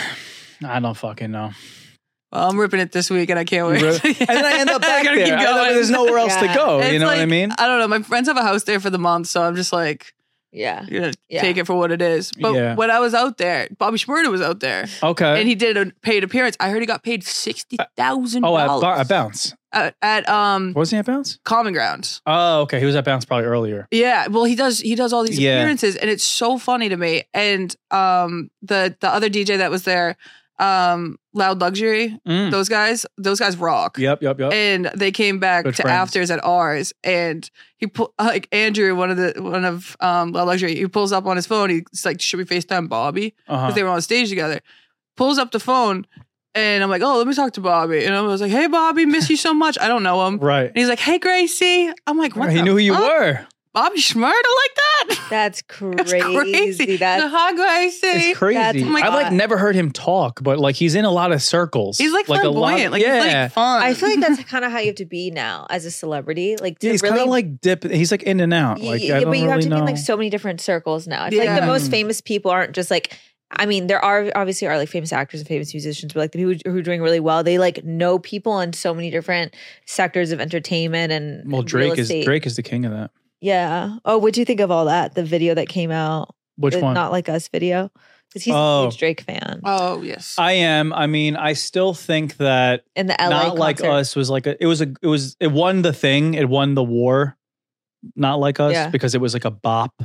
I don't fucking know. Well, I'm ripping it this week and I can't wait. And then I end up back gotta there. keep I end up- going. there's nowhere else Yeah. to go. It's You know what I like- mean? I don't know. My friends have a house there for the month, so I'm just like, Yeah. you're gonna Yeah. take it for what it is. But Yeah. when I was out there, Bobby Schmurda was out there, Okay. and he did a paid appearance. I heard he got paid sixty thousand oh, at, dollars Bar- at Bounce. at, at um Was he at Bounce? Common Grounds. Oh, okay. He was at Bounce probably earlier. Yeah, well, he does. He does all these Yeah. appearances, and it's so funny to me. And um, the the other D J that was there, um, Loud Luxury, Mm. those guys, those guys rock. Yep, yep, yep. And they came back Good to friends. afters at ours, and he pull like Andrew, one of the one of um Loud Luxury. He pulls up on his phone. He's like, "Should we FaceTime Bobby?" Because Uh-huh. they were on stage together. Pulls up the phone, and I'm like, "Oh, let me talk to Bobby." And I was like, "Hey, Bobby, miss you so much." I don't know him. Right. And he's like, "Hey, Gracie." I'm like, "What?" he the knew who you fuck? were. Bobby Schmurda like that? That's That's crazy. crazy. That's Hi, Gracie. It's crazy. That's Oh my I've like God. never heard him talk, but like he's in a lot of circles. He's like a lot. flamboyant. Like, yeah. he's like fun. I feel like that's kind of how you have to be now as a celebrity. Like to yeah, he's really kind of like dip. He's like in and out. Like yeah, I don't but you have really to be know. in like so many different circles now. I feel like Yeah. the most famous people aren't just like. I mean, there are obviously are like famous actors and famous musicians, but like the people who are doing really well, they like know people in so many different sectors of entertainment and well, and Drake real is estate. Drake is the king of that. Yeah. Oh, what'd you think of all that? The video that came out, Which the one? Not Like Us video, because he's Oh. a huge Drake fan. oh, yes. I am. I mean, I still think that In the L A Not Like concert. Us was like a. It was a. It was. It won the thing. It won the war. Not Like Us Yeah. because it was like a bop.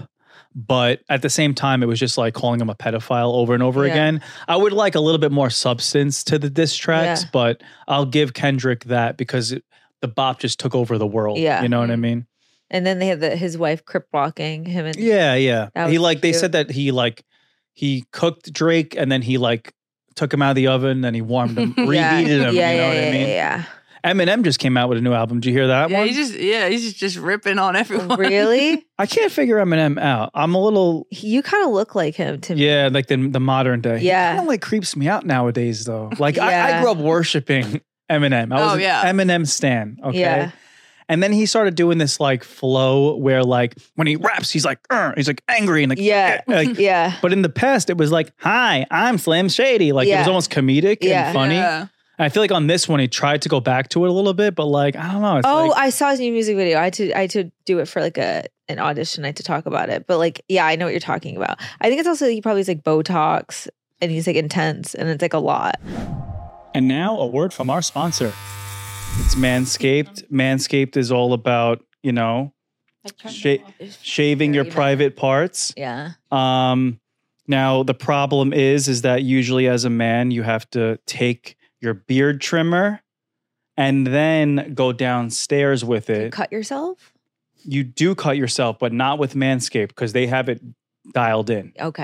But at the same time, it was just like calling him a pedophile over and over Yeah. again. I would like a little bit more substance to the diss tracks, Yeah. but I'll give Kendrick that because it, the bop just took over the world. Yeah. You know what I mean? And then they had the, his wife crip walking him and Yeah, yeah. That He was like they cute. said that he like he cooked Drake and then he like took him out of the oven and he warmed him, yeah, reheated him. yeah, you know yeah, what yeah, I mean? yeah. Eminem just came out with a new album. Did you hear that yeah, one? he's just yeah, he's just, just ripping on everyone. Really? I can't figure Eminem out. I'm a little You kind of look like him to me. yeah, like the the modern day. Yeah. kind of like creeps me out nowadays though. Like I, I Yeah. grew up worshiping Eminem. I was Oh, an yeah. Eminem stan. Okay. Yeah. And then he started doing this like flow where like when he raps, he's like, "Ugh," he's like angry and like, Yeah. like, Yeah. But in the past, it was like, "Hi, I'm Slim Shady." Like it was Yeah. almost comedic Yeah. and funny. Yeah. And I feel like on this one, he tried to go back to it a little bit, but like I don't know. It's Oh, like, I saw his new music video. I had to I had to do it for like a an audition. I had to talk about it. But like, yeah, I know what you're talking about. I think it's also he probably has like Botox and he's like intense and it's like a lot. And now a word from our sponsor. It's Manscaped. Manscaped is all about you know sha- shaving your Very private parts. Yeah. Um, now the problem is, is that usually as a man, you have to take your beard trimmer and then go downstairs with You it. cut yourself? You do cut yourself, but not with Manscaped because they have it dialed in. Okay.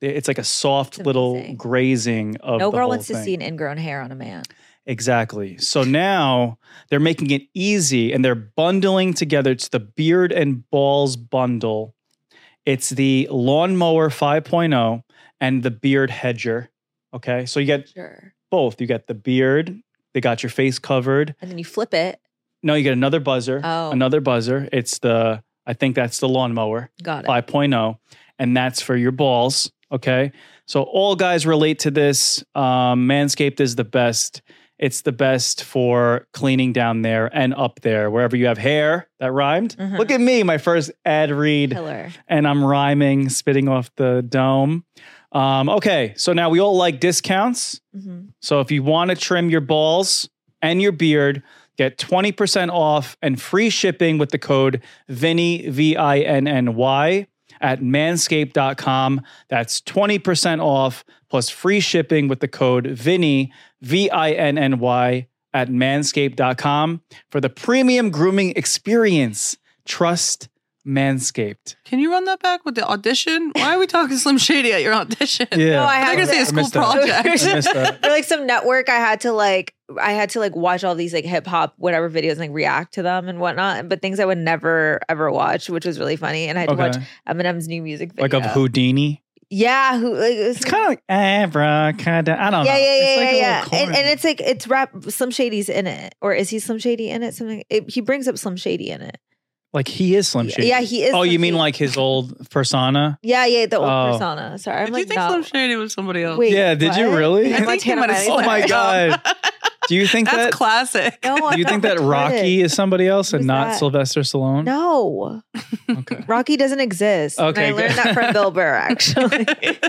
It's like a soft It's little amazing. grazing of No the girl whole wants to thing. see an ingrown hair on a man. Exactly. So now they're making it easy and they're bundling together. It's the Beard and Balls bundle. It's the Lawnmower five point oh and the Beard Hedger. Okay. So you get Sure. both. You get the beard. They got your face covered. And then you flip it. No, you get another buzzer. Oh. Another buzzer. It's the, I think that's the Lawnmower Got it. five point oh. And that's for your balls. Okay. So all guys relate to this. Um, Manscaped is the best. It's the best for cleaning down there and up there, wherever you have hair. That rhymed. Mhm. Look at me, my first ad read. Killer. And I'm rhyming, spitting off the dome. Um, okay, so now we all like discounts. hmm So if you want to trim your balls and your beard, get twenty percent off and free shipping with the code Vinny, V I N N Y, at manscaped dot com. That's twenty percent off plus free shipping with the code Vinny, V I N N Y, at manscaped dot com for the premium grooming experience. Trust Manscaped. Can you run that back with the audition? Why are we talking Slim Shady at your audition? Yeah. No, I I'm had gonna say a I school missed that. project. I missed that. For like some network, I had to like I had to like watch all these like hip hop whatever videos and like react to them and whatnot, but things I would never ever watch, which was really funny. And I had to watch Okay. Eminem's new music video. Like of Houdini. Yeah, who like, it was It's kind of like abracadabra. I don't yeah, know. yeah, yeah, It's like yeah, a yeah. little And, corny. and it's like it's rap. Slim Shady's in it, or is he Slim Shady in it? Something it, he brings up Slim Shady in it. like he is Slim Shady. Yeah, he is. Oh, Slim you mean Shady. like his old persona? Yeah, yeah, the old Oh. persona. Sorry, I'm Did like you think no. Slim Shady was somebody else? Wait, Yeah, did you what? really? I think he Montana might have Oh Money. my swear. god. Do you think That's that? classic. No, Do I'm you think not that retarded. Rocky is somebody else and Who's not that? Sylvester Stallone? No, Okay. Rocky doesn't exist. Okay, and I learned good. that from Bill Burr actually.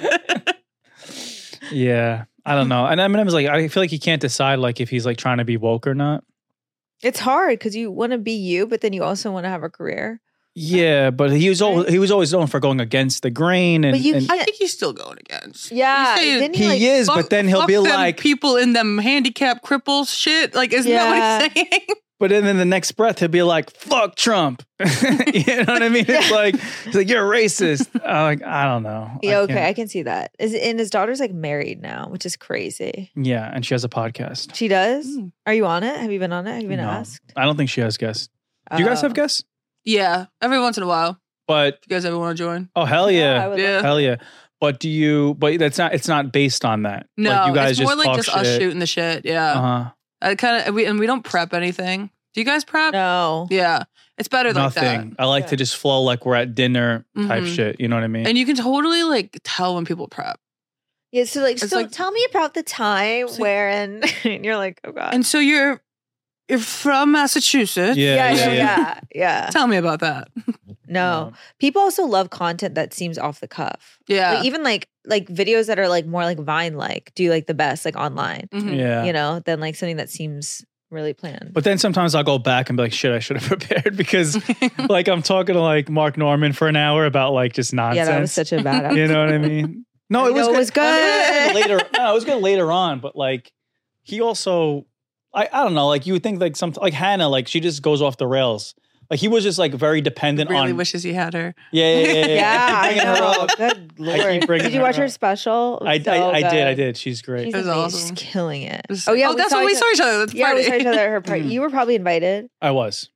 Yeah, I don't know. And Eminem's like, I feel like he can't decide like if he's like trying to be woke or not. It's hard because you want to be you, but then you also want to have a career. Yeah, but he was always, he was always known for going against the grain, and, But you and I think he's still going against. Yeah, He's saying, didn't he like, is. fuck- But then he'll fuck be them like, people in them handicap cripples shit. Like, isn't Yeah. that what he's saying? but then in the next breath he'll be like, "Fuck Trump." You know what I mean? It's like he's like, "You're racist." I'm like, I don't know. I Yeah, okay, can't- I can see that. Is and his daughter's like married now, which is crazy. Yeah, and she has a podcast. She does. Mm. Are you on it? Have you been on it? Have you been No. asked? I don't think she has guests. Do you guys Oh. have guests? Yeah, every once in a while. But If you guys ever want to join? oh hell I yeah, would Yeah. love- hell yeah. But do you? But that's not. It's not based on that. No, like you guys it's more just like talk just us shit. shooting the shit. Yeah, Uh-huh. I kind of we and we don't prep anything. Do you guys prep? No. Yeah, it's better like that. Nothing. I like Yeah. to just flow like we're at dinner type Mhm. shit. You know what I mean? And you can totally like tell when people prep. Yeah, so like, It's so like- tell me about the time It's like- where and, and you're like, oh god. And so you're you're from Massachusetts. yeah, yeah, yeah, yeah, yeah. yeah, yeah. Tell me about that. No, people also love content that seems off the cuff. Yeah. Like, even like like videos that are like more like Vine like do like the best like online. Mhm. Yeah. You know, than like something that seems really planned. But then sometimes I'll go back and be like, shit, I should have prepared because like I'm talking to like Mark Norman for an hour about like just nonsense. yeah, that was such a bad. You know what I mean? No, I it was know good. it was good. later. No, it was good later on, but like he also, I, I don't know, like you would think like some like Hannah, like she just goes off the rails. Like he was just like very dependent really on. wishes he had her. Yeah, yeah, yeah, yeah. Yeah, I I keep bringing her know. up. Good keep lord! bringing Did you her watch her up. special? It I, was so I, I did, I good. did. She's great. She's It was amazing. awesome. She's killing it. Just- Oh yeah, oh, that's when we saw each other. That's Yeah, we saw Friday. each other at her party. Mhm. You were probably invited. I was.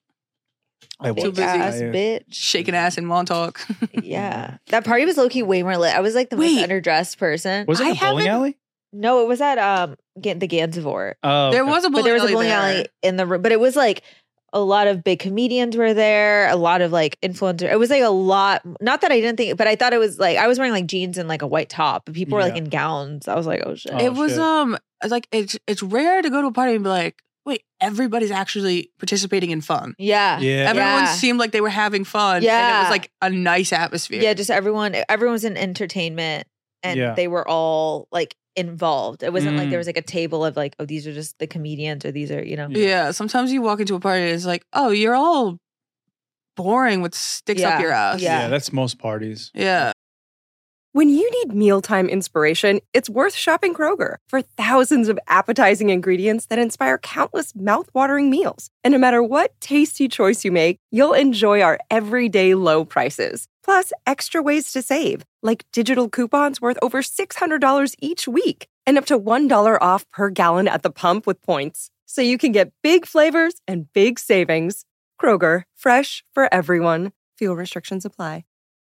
I was. Too busy. Ass I- bitch. Shaking ass in Montauk. Yeah, that party was low key way more lit. I was like the Wait. most underdressed person. Was it I a bowling haven't- alley? No, it was at um Gan- the Gansevoort. Oh, There okay. was a But bowling there was a alley bowling there. alley in the room. But it was like a lot of big comedians were there, a lot of like influencers. It was like a lot. Not that I didn't think, but I thought it was like I was wearing like jeans and like a white top, but people were like Yeah. in gowns. I was like, oh shit. Oh, it was shit. um like it's it's rare to go to a party and be like, wait, everybody's actually participating in fun. yeah. Yeah. Everyone Yeah. seemed like they were having fun. And it Yeah. was like a nice atmosphere. Yeah, just everyone everyone was in entertainment and Yeah. they were all like involved. It wasn't like Mm. there was like a table of like, oh, these are just the comedians or these are, you know. Yeah. Sometimes you walk into a party and it's like, oh, you're all boring with sticks Yeah. up your ass. Yeah. Yeah, that's most parties. Yeah. When you need mealtime inspiration, it's worth shopping Kroger for thousands of appetizing ingredients that inspire countless mouthwatering meals. And no matter what tasty choice you make, you'll enjoy our everyday low prices. Plus, extra ways to save, like digital coupons worth over six hundred dollars each week and up to one dollar off per gallon at the pump with points. So you can get big flavors and big savings. Kroger, fresh for everyone. Fuel restrictions apply.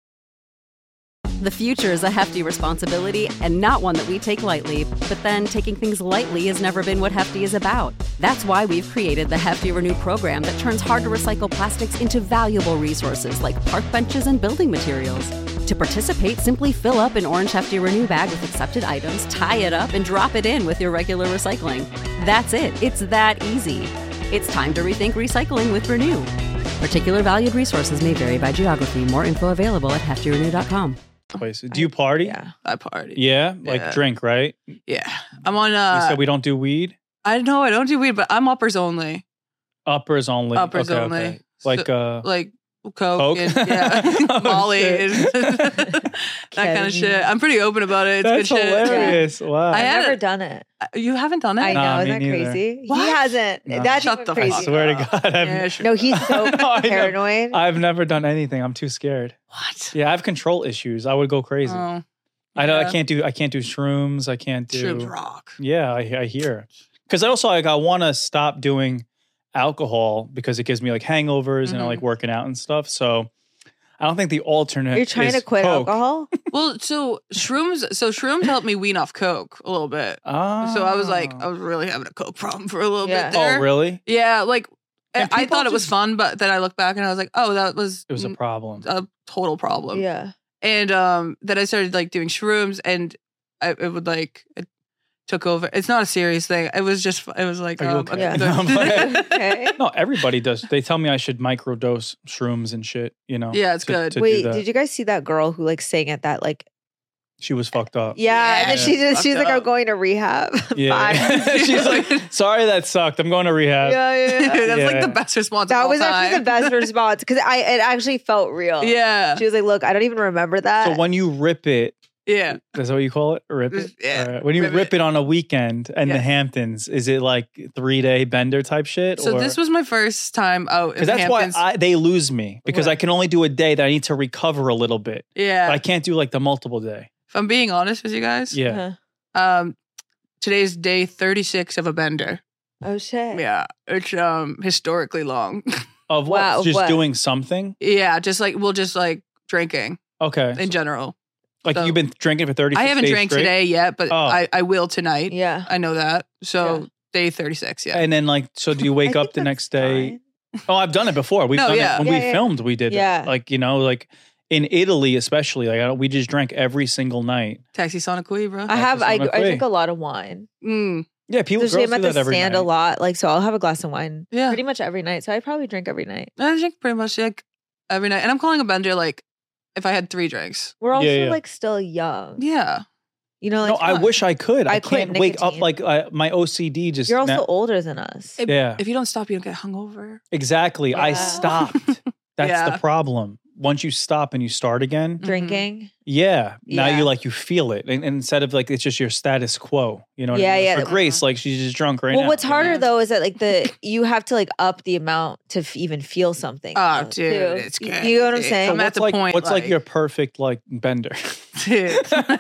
The future is a hefty responsibility and not one that we take lightly. But then taking things lightly has never been what Hefty is about. That's why we've created the Hefty Renew program that turns hard to recycle plastics into valuable resources like park benches and building materials. To participate, simply fill up an orange Hefty Renew bag with accepted items, tie it up, and drop it in with your regular recycling. That's it. It's that easy. It's time to rethink recycling with Renew. Particular valued resources may vary by geography. More info available at hefty renew dot com. Places. Do you party? Yeah. I party. Yeah? Like Yeah. drink, right? Yeah. I'm on, You uh, said we don't do weed? I know I don't do weed, but I'm uppers only. Uppers only. Uppers okay, only. okay. Like, uh, Like Coke, Coke? and yeah, Oh, Molly, shit. and that kind of shit. I'm pretty open about it. It's that's good shit. hilarious. Wow. I I've had never it. done it. Uh, You haven't done it? I know, Nah, isn't me that neither. crazy? What? He hasn't. No. That's Shut even the I fuck crazy. swear to up. God. I've, Yeah, sure. No, he's so I know. paranoid. I've never done anything. I'm too scared. What? Yeah, I have control issues. I would go crazy. Oh, I know yeah. I can't do I can't do shrooms. I can't do Shrooms rock. Yeah, I, I hear. Because I also like I want to stop doing alcohol because it gives me like hangovers and I Mhm. like working out and stuff. So I don't think the alternate. You're trying is to quit Coke. alcohol? Well, so shrooms, so shrooms helped me wean off Coke a little bit. Oh. So I was like, I was really having a Coke problem for a little Yeah. bit there. Oh, really? Yeah, like I, And I people thought it was just- fun, but then I look back and I was like, oh, that was It was a n- problem. a total problem. Yeah. And um, then I started like doing shrooms, and I, it would like it took over. It's not a serious thing. It was just it was like Are you um, okay? a- No, I'm like- Okay. No, everybody does. They tell me I should microdose shrooms and shit. You know. Yeah, it's to- good. to do Wait, that. did you guys see that girl who like sang at that like She was fucked up. yeah, and then Yeah. she just she's Fucked like, I'm up. going to rehab. Yeah. Fine. She's like, sorry that sucked. I'm going to rehab. yeah, yeah, yeah. That's like Yeah. the best response. That of all was time. actually the best response because I it actually felt real. Yeah, She was like, look, I don't even remember that. So when you rip it, yeah. is that what you call it? Rip it? Yeah, Alright. When you rip rip it. it on a weekend in Yeah. the Hamptons, is it like three day bender type shit? So or? this was my first time out in Because that's Hamptons. why I, they lose me because What? I can only do a day that I need to recover a little bit. yeah, But I can't do like the multiple day. if I'm being honest with you guys, Yeah. Uh-huh. um, today's day thirty-six of a bender. Oh shit. Yeah, it's um historically long. Of what? Wow, Just what? doing something? yeah, just like we'll just like drinking Okay. in general. like so- you've been drinking for thirty-six I haven't days drank straight? today yet, but Oh. I, I will tonight. Yeah. I know that. So Yeah. day thirty-six, yeah. And then like, so do you I wake think up the that's next day? fine. Oh, I've done it before. We've No, done yeah. it when Yeah, we yeah. filmed. We did Yeah. it. Like you know, like in Italy, especially. Like I don't, we just drank every single night. Taxi Sonic Queen, bro. I have I, Sonic I Way. drink a lot of wine. Mm, Yeah, people Especially girls I'm do at that the every stand night. a lot. Like so I'll have a glass of wine yeah. pretty much every night. So I probably drink every night. I drink pretty much like every night. And I'm calling a bender like if I had three drinks. We're also yeah. like still young. Yeah. You know, like No, I fun. wish I could. I, I quit can't wake up nicotine. like uh, my O C D just. you're also na- older than us. If, Yeah. if you don't stop, you don't get hungover. exactly. I Yeah. stopped. That's Yeah. the problem. Once you stop and you start again, Drinking. yeah. Now Yeah. you like you feel it, and, and instead of like it's just your status quo. You know. What Yeah, I mean? yeah, For that- Grace, like she's just drunk right well, now. what's harder Yeah. though is that like the you have to like up the amount to f- even feel something. Oh, though, dude, too. it's You- good. You know what I'm It's- saying? I'm at what's the like point, what's like, like- your perfect like bender? Dude.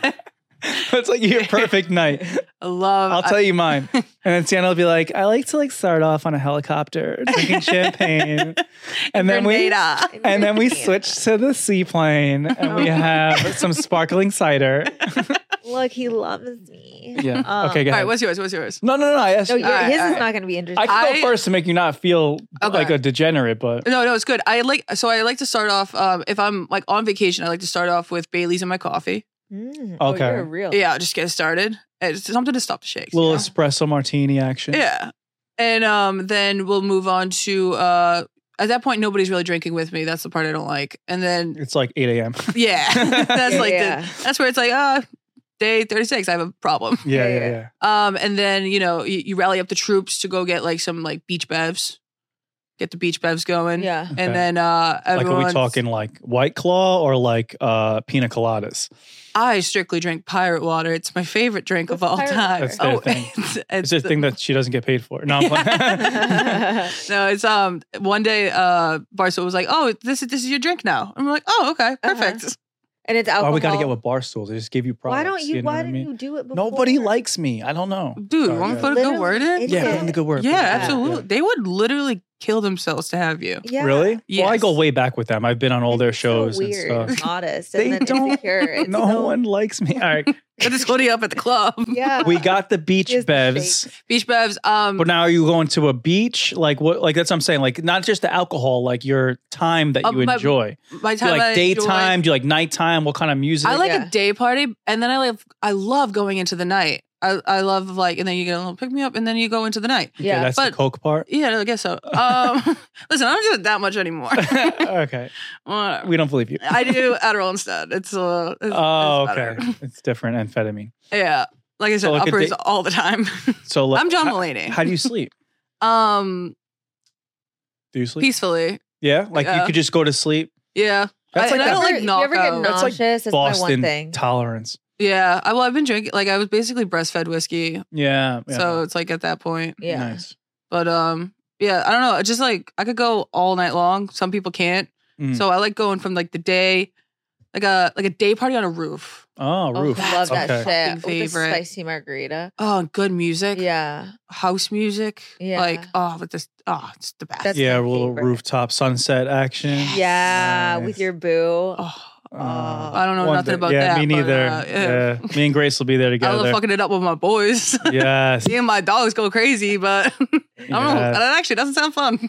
What's like your perfect night? I love I'll tell you mine. And then Sienna will be like, I like to like start off on a helicopter drinking champagne. And then we Grenada. and then we switch to the seaplane and we have some sparkling cider. Look, he loves me. Yeah. Um, okay, go All right, ahead. what's yours? What's yours? No, no, no. I asked No, you. your, All right, his all is right. not going to be I interesting. can I- go first to make you not feel Okay. like a degenerate, but No, no, it's good. I like so I like to start off um if I'm like on vacation, I like to start off with Bailey's in my coffee. Mm, oh, Okay. you're real. Yeah, just get started. It's something to stop the shakes. you little know? espresso martini action. Yeah. And um then we'll move on to uh at that point nobody's really drinking with me. That's the part I don't like. And then It's like eight a.m. yeah. that's like Yeah. the that's where it's like, ah, day thirty-six, I have a problem. Yeah, Yeah, yeah, yeah. yeah. Um and then, you know, you, you rally up the troops to go get like some like beach bevs. get the beach bevs going. Yeah. And Okay. then uh, Like, are we everyone's- talking like White Claw or like uh, pina coladas? I strictly drink pirate water. It's my favorite drink of What's all pirate time. That's their thing. it's, It's it's just a thing that she doesn't get paid for. No, I'm playing. no, it's um. One day, uh, Barstool was like, "Oh, this is this is your drink now." I'm like, "Oh, okay, perfect." And it's Why alcohol. we got to get with Barstools? They just give you products. Why don't you? know why what I didn't mean? you do it before? Nobody likes me. I don't know. Dude, Sorry, want yeah. to put a Literally, good word in? it's Yeah, it. put in the good word. Yeah, Put in the good absolutely. word. They would literally kill themselves to have you. Yeah. Really? Well, I Yes. go way back with them. I've been on all their It's shows so weird, and stuff. modest, They and then don't- insecure. It's No so- one likes me. All right. Get this hoodie up at the club. Yeah. We got the beach Just the bevs. shakes. Beach bevs. Um, But now are you going to a beach? Like what? Like that's what I'm saying. Like not just the alcohol, like your time that Uh, you my- enjoy. my Do you time I like enjoy- daytime? Do you like nighttime? What kind of music? I like Yeah. a day party, and then I love I love going into the night. I I love like, and then you get a little pick me up, and then you go into the night. Okay, Yeah. that's but- the coke part. Yeah, I guess so. Um, listen, I don't do it that much anymore. Okay, Whatever. we don't believe you. I do Adderall instead. It's uh, it's, Oh, it's okay. better. It's different amphetamine. Yeah, like I said, So, like a uppers day- all the time. So like, I'm John how, Mulaney. how do you sleep? Um, Do you sleep? peacefully. Yeah, like you Yeah. could just go to sleep. Yeah, That's I, like and I don't that- like you ever get knockout. That's like nauseous? That's my one Boston thing. tolerance. Yeah, I, well, I've been drinking. Like I was basically breastfed whiskey, Yeah. yeah. so it's like at that point. Yeah. Nice. But um, yeah, I don't know. It's just like I could go all night long. Some people can't. Mm. So I like going from like the day, like a like a day party on a roof. Oh, Oh, roof. love that Okay. shit. Fucking With the favorite. spicy margarita. Oh, and good music. Yeah. House music. Yeah. Like oh, with this. Oh, it's the best. That's Yeah, a my little favorite. rooftop sunset action. Yeah, Nice. with your boo. Oh, Uh, I don't know one nothing day- about yeah, that. me but, neither. uh, yeah. me and Grace will be there I together. love fucking it up with my boys. Yes. Me and my dogs go crazy, but I don't know. Yeah. That actually doesn't sound fun.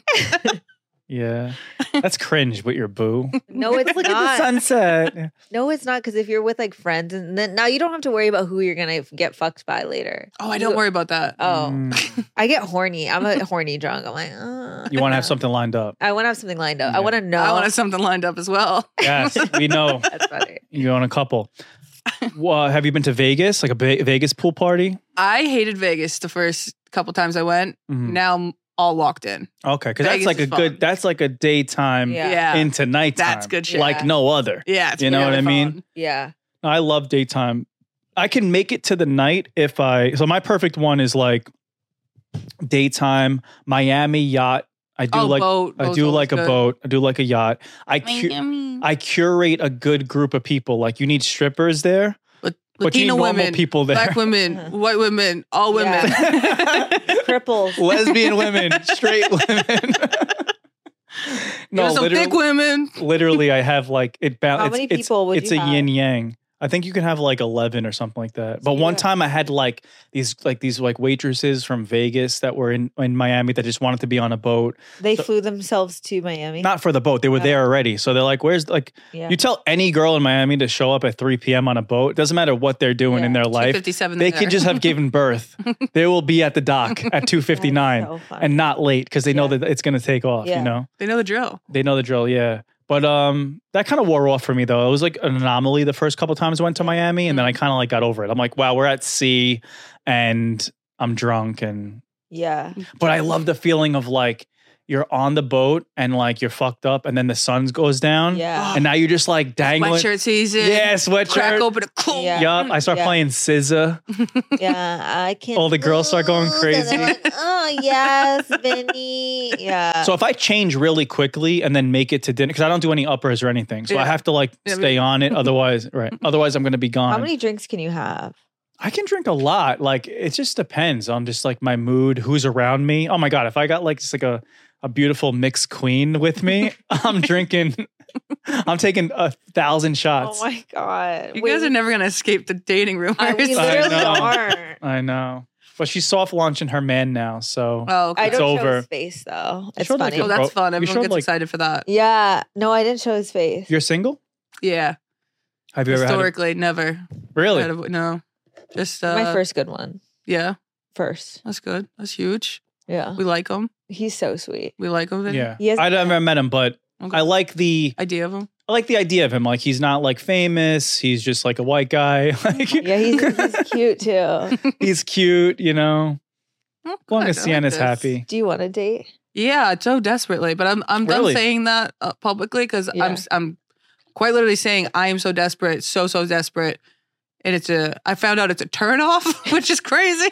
Yeah. That's cringe with your boo. No, it's Look at the not. sunset. No, it's not. Because if you're with like friends, and then now you don't have to worry about who you're gonna get fucked by later. Oh, I don't worry about that. Oh, Mm. I get horny. I'm a horny drunk. I'm like, uh, You want to have something lined up. I want to have something lined up. I Yeah. want to know. I want to have something lined up as well. Yes, we know. That's funny. You own a couple. Well, have you been to Vegas? Like a Ve- Vegas pool party? I hated Vegas the first couple times I went. Mhm. Now I'm all locked in. Okay, because that's Vegas like a is good. fun. That's like a daytime Yeah. Yeah. into nighttime. That's good shit. Like Yeah. no other. Yeah. It's You know really what I mean? fun. Yeah. I love daytime. I can make it to the night if I. So my perfect one is like daytime Miami yacht. I do Oh, like. boat. I Boat's do always like a good. boat. I do like a yacht. I cu- Miami. I curate a good group of people. Like you need strippers there, Lat- but you need Latina normal women, people there. black women, Uh-huh. white women, all women. Cripples. Lesbian women, straight women. You know, some literally, thick women. literally, I have like it. Ba- How it's, many it's- people would It's you a have? yin yang. I think you can have like eleven or something like that. But So one yeah. time I had like these like these like waitresses from Vegas that were in in Miami that just wanted to be on a boat. They So- flew themselves to Miami. Not for the boat. They were Oh. there already. So they're like, where's like yeah. you tell any girl in Miami to show up at three p.m. on a boat. It doesn't matter what they're doing in Yeah. their life. fifty-seven. They could just have given birth. They will be at the dock at two fifty-nine That's so funny. and not late because they know Yeah. that it's going to take off, Yeah. you know? They know the drill. They know the drill, yeah. But um, that kind of wore off for me though. It was like an anomaly the first couple times I went to Miami, and then I kind of like got over it. I'm like, wow, we're at sea, and I'm drunk, and yeah. but I love the feeling of like you're on the boat and like you're fucked up, and then the sun goes down, Yeah. and now you're just like dangling. Sweatshirt season. Yeah, sweatshirt. Crack open a cool. Yeah. Yup, I start Yeah. playing S Z A. Yeah. I can't. All the girls start going move, and crazy. they're like, oh, yes, Vinny. Yeah. So if I change really quickly and then make it to dinner, because I don't do any uppers or anything, so I Yeah. have to like Yeah, stay me- on it. Otherwise, right? Otherwise, I'm going to be gone. How many drinks can you have? I can drink a lot. Like it just depends on just like my mood, who's around me. Oh my god, if I got like just like a a beautiful mixed queen with me, I'm drinking. I'm taking a thousand shots. Oh my God. You Wait, guys are never gonna escape the dating rumors. I, we I literally know. aren't. I know, but she's soft launching her man now, so Oh, okay. I It's don't show over. his face though. It's showed, like, funny. a oh, that's bro- fun. you Everyone showed, gets like- excited for that. Yeah. No, I didn't show his face. you're single. Yeah. Have you ever had Historically, never. a, really? Had a- no. Just uh, My first good one. Yeah, First. that's good. That's huge. Yeah. We like him. He's so sweet. We like him. Vinny. Yeah, He has- I never met him, but Okay. I like the Idea of him. I like the idea of him. Like he's not like famous. He's just like a white guy. Like, Yeah, he's, he's cute too. he's cute, you know. Oh, As long good. as I like Sienna's this. happy. Do you want to date? Yeah, so desperately. But I'm I'm done Really? saying that uh, publicly because Yeah. I'm I'm quite literally saying I am so desperate, so so desperate, and it's a. I found out it's a turnoff, which is crazy.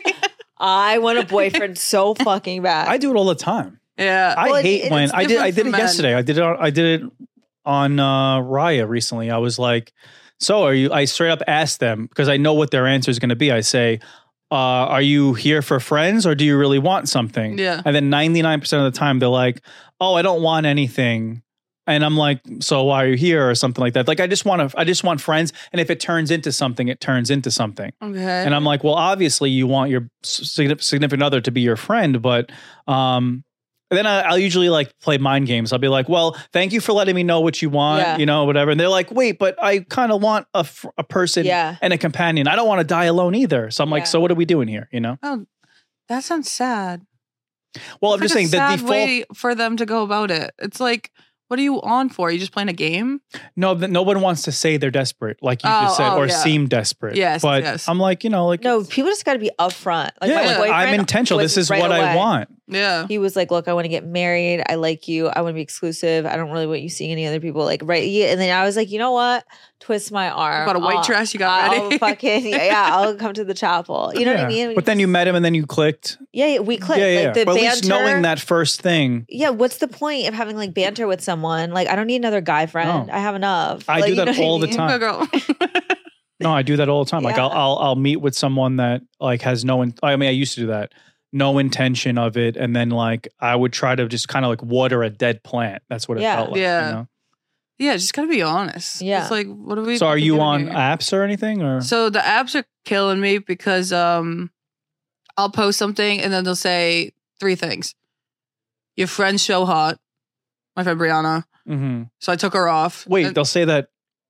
I want a boyfriend so fucking bad. I do it all the time. Yeah, I Well, it- hate it's when I did. I different did for it men. yesterday. I did it. On, I did it on uh, Raya recently. I was like, "So are you?" I straight up asked them because I know what their answer is going to be. I say, uh, "Are you here for friends or do you really want something?" Yeah. And then ninety-nine percent of the time they're like, "Oh, I don't want anything." And I'm like, "So why are you here?" or something like that. Like I just want to. I just want friends. And if it turns into something, it turns into something. okay. And I'm like, well, obviously you want your signi- significant other to be your friend, but um, then I, I'll usually like play mind games. I'll be like, well, thank you for letting me know what you want, Yeah. you know, whatever. And they're like, wait, but I kind of want a, fr- a person Yeah. and a companion. I don't want to die alone either. So I'm like, Yeah. so what are we doing here? You know? Oh, that sounds sad. Well, I'm It's just like saying a the sad default. way for them to go about it. It's like, what are you on for? Are you just playing a game? No, that no one wants to say they're desperate, like you Oh, just said, oh, or yeah. seem desperate. Yes, but yes. I'm like, you know, like, no, people just got to be upfront. Like yeah, my like, boyfriend I'm intentional. was This is right what I away. want. Yeah. He was like, "Look, I want to get married. I like you. I want to be exclusive. I don't really want you seeing any other people." Like, right? Yeah. And then I was like, "You know what? Twist my arm. Got a white I'll- dress you got I'll ready. fucking yeah. I'll come to the chapel. You know what I Yeah. mean? But then you met him and then you clicked. yeah, yeah, we clicked. Yeah, yeah. Like the Well, at banter. least knowing that first thing. Yeah, what's the point of having like banter with someone? Like, I don't need another guy friend. No. I have enough. I Like, do you know that what I all the mean? time. Good girl. No, I do that all the time. Like Yeah. I'll, I'll I'll meet with someone that like has no. In, I mean, I used to do that. No intention of it, and then like I would try to just kind of like water a dead plant. That's what it Yeah. felt like. Yeah. You know? Yeah, just gotta be honest. Yeah. It's like, what are we? So are you doing on here? apps or anything? Or So the apps are killing me because um, I'll post something and then they'll say three things. Your friend's so hot. My friend Brianna. Mhm. So I took her off. Wait, And- they'll say that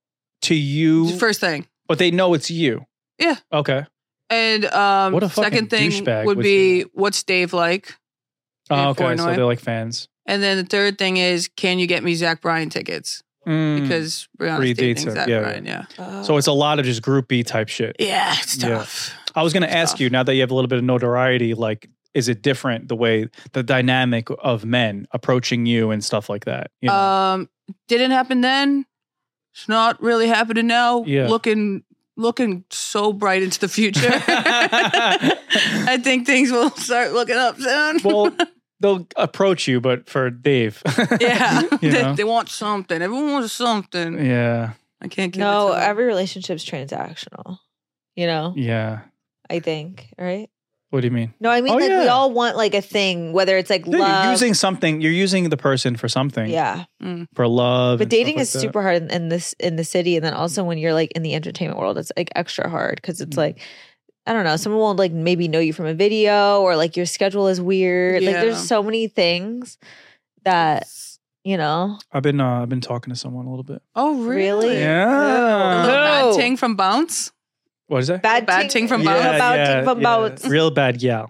to you, first thing. but they know it's you. Yeah. Okay. And um, What a fucking second thing douchebag would would be, say what's Dave like? Oh, Dave okay. So Portnoy. they're like fans. And then the third thing is, can you get me Zach Bryan tickets? Mm. Because Brianna's Free dating dates are- Zach yeah, Bryan. Yeah. Oh. So it's a lot of just groupie type shit. Yeah, it's Yeah. tough. I was going to It's ask tough. you now that you have a little bit of notoriety, like, is it different the way the dynamic of men approaching you and stuff like that? You know? Um, didn't happen then. It's not really happening now. Yeah. Looking looking so bright into the future. I think things will start looking up soon. well, they'll approach you, but for Dave. yeah. You they, know? they want something. Everyone wants something. Yeah. I can't give no, it to them. every relationship's transactional. You know, Yeah. I think, right? What do you mean? No, I mean, Oh, like we yeah. all want like a thing, whether it's like Yeah, love. You're using something. You're using the person for something. yeah, For love. but and dating stuff is like that. super hard in, in this in the city, and then also when you're like in the entertainment world, it's like extra hard because it's Mm. like I don't know, someone will like maybe know you from a video, or like your schedule is weird. Like Yeah. there's so many things that you know. I've been uh, I've been talking to someone a little bit. Oh, really? Really? The Yeah. little bad Oh. ting from Bounce? What is that? Bad, Bad ting from yeah, Bounce. Bad ting from Bounce. Real bad gal.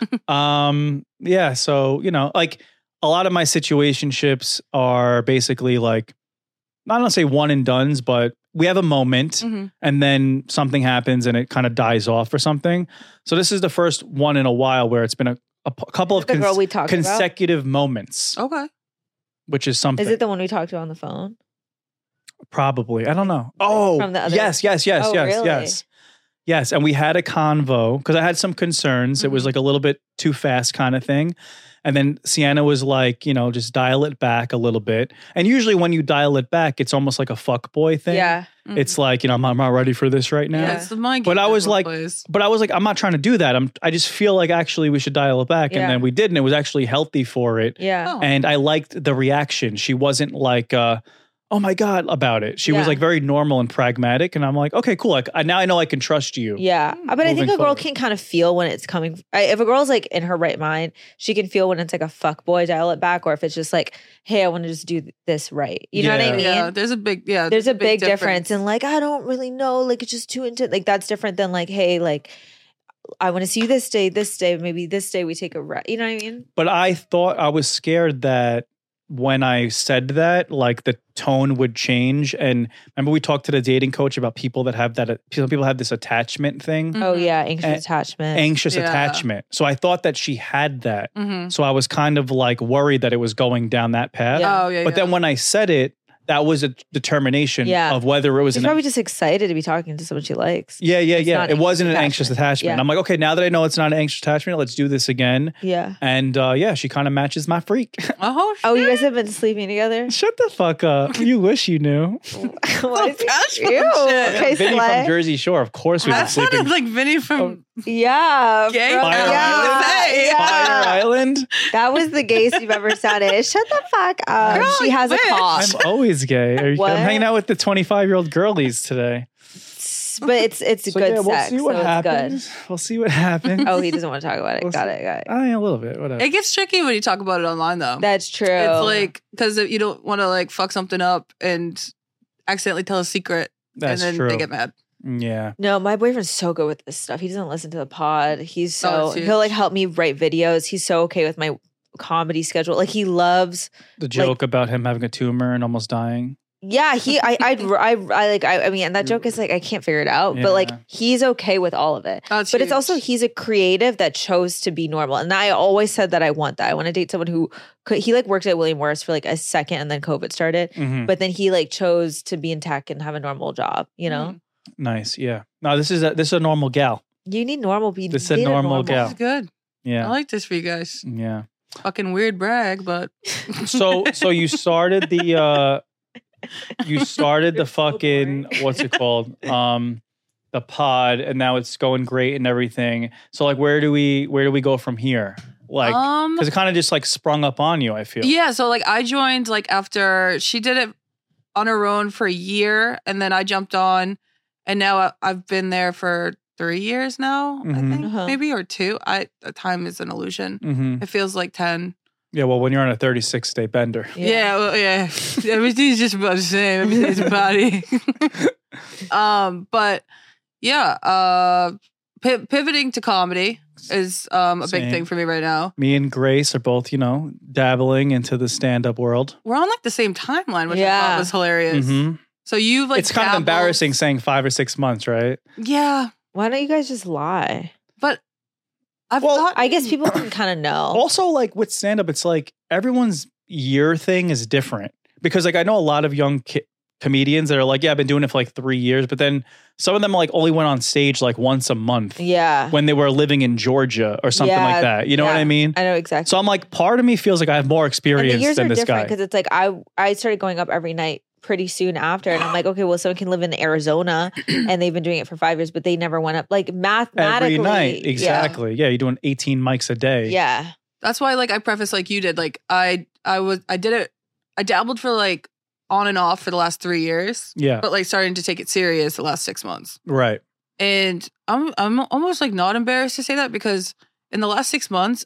um, yeah, so you know, like a lot of my situationships are basically like not gonna say one and dones, but we have a moment Mhm. and then something happens and it kind of dies off or something. So this is the first one in a while where it's been a, a p- couple of The girl cons- we talked about? consecutive moments, Okay. which is something. Is it the one we talked to on the phone? Probably. I don't know. Oh, From the other- yes, yes, yes, Oh, yes, really? yes. Yes. And we had a convo because I had some concerns. It was Mhm. like a little bit too fast kind of thing. And then Sienna was like, you know, just dial it back a little bit. And usually when you dial it back, it's almost like a fuck boy thing. Yeah. It's like, you know, I'm, I'm not ready for this right now. Yeah, it's the mind But game I was that like- plays. But I was like, I'm not trying to do that. I'm I just feel like actually we should dial it back. Yeah. And then we did, and it was actually healthy for it. Yeah. Oh. And I liked the reaction. She wasn't like, uh, oh my God, about it. She Yeah. was like very normal and pragmatic. And I'm like, okay, cool. Like I, now I know I can trust you. Yeah, but I think Moving a girl forward. can kind of feel when it's coming. I- If a girl's like in her right mind, she can feel when it's like a fuck boy, dial it back, or if it's just like, hey, I want to just do this right. You know what I Yeah. mean? Yeah, there's a big yeah. There's a big difference. And like, I don't really know. Like, it's just too intense. Like, that's different than like, hey, like, I want to see you this day, this day, maybe this day we take a rest. You know what I mean? But I thought I was scared that when I said that, like the tone would change. And remember, we talked to the dating coach about people that have that. Some people have this attachment thing, Oh yeah, anxious And- attachment. anxious Yeah. attachment. So I thought that she had that. Mhm. So I was kind of like worried that it was going down that path. Yeah. Oh yeah. But yeah. then when I said it, that was a determination Yeah. of whether it was She's an probably just excited to be talking to someone she likes. yeah, yeah, It's yeah. not It wasn't an anxious anxious attachment. attachment. Yeah. I'm like, okay, now that I know it's not an anxious attachment, let's do this again. Yeah. And uh, yeah, she kind of matches my freak. oh, Oh, you shit. guys have been sleeping together? Shut the fuck up. You wish you knew. What is casual Ew. shit. Okay, Vinny Slay. from Jersey Shore, of course we've been That sounded sleeping. like Vinny from. Yeah. Gay from- Fire yeah, Island? yeah. Fire Island. That was the gayest you've ever sounded. Shut the fuck up. Girl, she has a bitch. cough. I'm always gay. Are you, What? I'm hanging out with the twenty-five year old girlies today. But it's it's So good yeah, we'll sex. see what so happens. It's We'll see what happens. good. Oh, he doesn't want to talk about it. We'll got see. it. Got it. I mean, a little bit. Whatever. It gets tricky when you talk about it online, though. That's true. It's like because you don't want to like fuck something up and accidentally tell a secret, That's and then true. they get mad. Yeah. No, my boyfriend's so good with this stuff. He doesn't listen to the pod. He's Oh, so it's huge. he'll like help me write videos. He's so okay with my comedy schedule. Like he loves. The joke about him having a tumor and almost dying. Yeah, he. I. I. I. I like. I, I mean, and that joke is like I can't figure it out. But like Yeah. he's okay with all of it. That's But it's huge. also he's a creative that chose to be normal, and I always said that I want that. I want to date someone who could. He like worked at William Morris for like a second, and then COVID started. Mhm. But then he like chose to be in tech and have a normal job. You know, Mhm. Nice. Yeah. No, this is a this is a normal gal. you need normal people. This is a normal gal. That's good. I Yeah. like this for you guys. Yeah. Fucking weird brag, but So so you started the uh you started the You're so fucking boring. what's it called? Um the pod, and now it's going great and everything. So like where do we where do we go from here? Like um, because it kind of just like sprung up on you, I feel. yeah. So like I joined like after she did it on her own for a year, and then I jumped on, and now I, I've been there for three years now. I Mhm. think Uh-huh. maybe or two. I the time is an illusion. hmm It feels like ten. Yeah, well, when you're on a thirty-six day bender. Yeah, well, yeah. Everything's just about the same. Everything's a body. um, but yeah, uh, pi- pivoting to comedy is um a big Same. thing for me right now. Me and Grace are both, you know, dabbling into the stand-up world. We're on like the same timeline, which I Yeah. thought was hilarious. Mhm. So you've like it's kind of dabbled- embarrassing saying five or six months, right? Yeah, Why don't you guys just lie? but I've Well, thought I guess people can kind of know. Also, like with stand-up, it's like everyone's year thing is different because, like, I know a lot of young ki- comedians that are like, "Yeah, I've been doing it for like three years," but then some of them like only went on stage like once a month Yeah. when they were living in Georgia or something Yeah, like that. You know what yeah. I mean? I know exactly. So I'm like, part of me feels like I have more and the experience years than are this different guy. because it's like I I started going up every night pretty soon after, and I'm like, okay, well, someone can live in Arizona and they've been doing it for five years, but they never went up. Like mathematically, Every night, yeah. exactly. Yeah, you're doing eighteen mics a day. Yeah. that's why like I preface like you did. Like I I was I did it. I dabbled for like on and off for the last three years, yeah, but like starting to take it serious the last six months. right. And I'm I'm almost like not embarrassed to say that because in the last six months,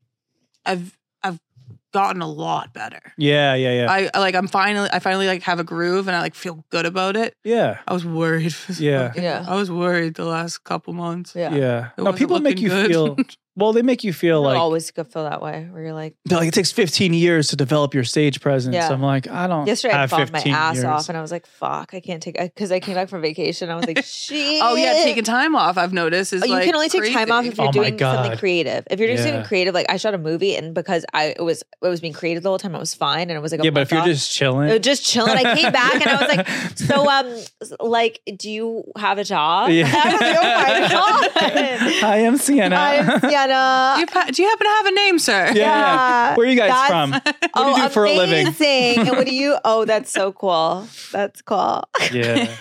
I've I've gotten a lot better. Yeah, yeah, yeah, I, I like I'm finally I finally like have a groove and I like feel good about it. yeah, I was worried. for Yeah. fucking- Yeah. I was worried the last couple months. Yeah. yeah. It No, wasn't people make looking you good. feel. Well, they make you feel Like, like always feel that way where you're like, they're like it takes fifteen years to develop your stage presence. Yeah. I'm like, I don't. yesterday I have fallen my fifteen ass years. off and I was like, fuck, I can't take because I came back from vacation. I was like, shit. Oh yeah, taking time off I've noticed is Oh, you like can only take time crazy. off if you're Oh my doing something God. creative. If you're doing Yeah. something creative, like I shot a movie and because I it was it was being creative the whole time, I was fine and it was like a Yeah, but if month you're off. just chilling, It was just chilling. I came back and I was like, so um like, do you have a job? Yeah. And I was like, oh my god. I am Sienna. I'm Sienna. Do you, pa- do you happen to have a name, sir? yeah, yeah. Where are you guys That's- from? What do oh, you do for a living? amazing. And what do you? Oh, that's so cool. That's cool. Yeah.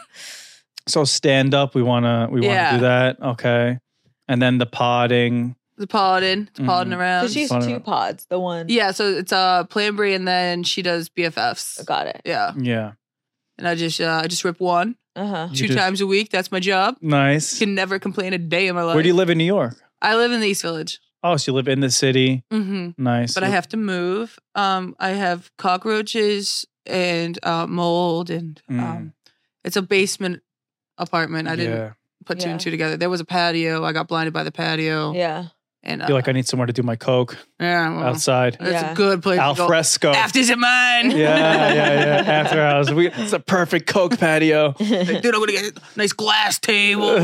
So stand up, we wanna we wanna Yeah. do that, okay? And then the podding. The podding, it's podding Mhm. around. So she's Fun two enough. pods. The one. yeah, so it's uh Planbury and then she does B F Fs. Got it. Yeah, Yeah, and I just uh, I just rip one Uh huh. You two just- times a week. That's my job. nice. Can never complain a day in my life. Where do you live in New York? I live in the East Village. Oh, so you live in the city. hmm Nice. But I have to move. Um, I have cockroaches and uh, mold, and Mm. um, it's a basement apartment. I didn't Yeah. put two Yeah. and two together. There was a patio. I got blinded by the patio, Yeah. And uh, Feel like I need somewhere to do my coke yeah, well, outside. It's Yeah. a good place Al to go. fresco. After's at mine. Yeah, yeah, yeah. After hours. We, it's a perfect coke patio. Like, dude, I'm gonna get a nice glass table.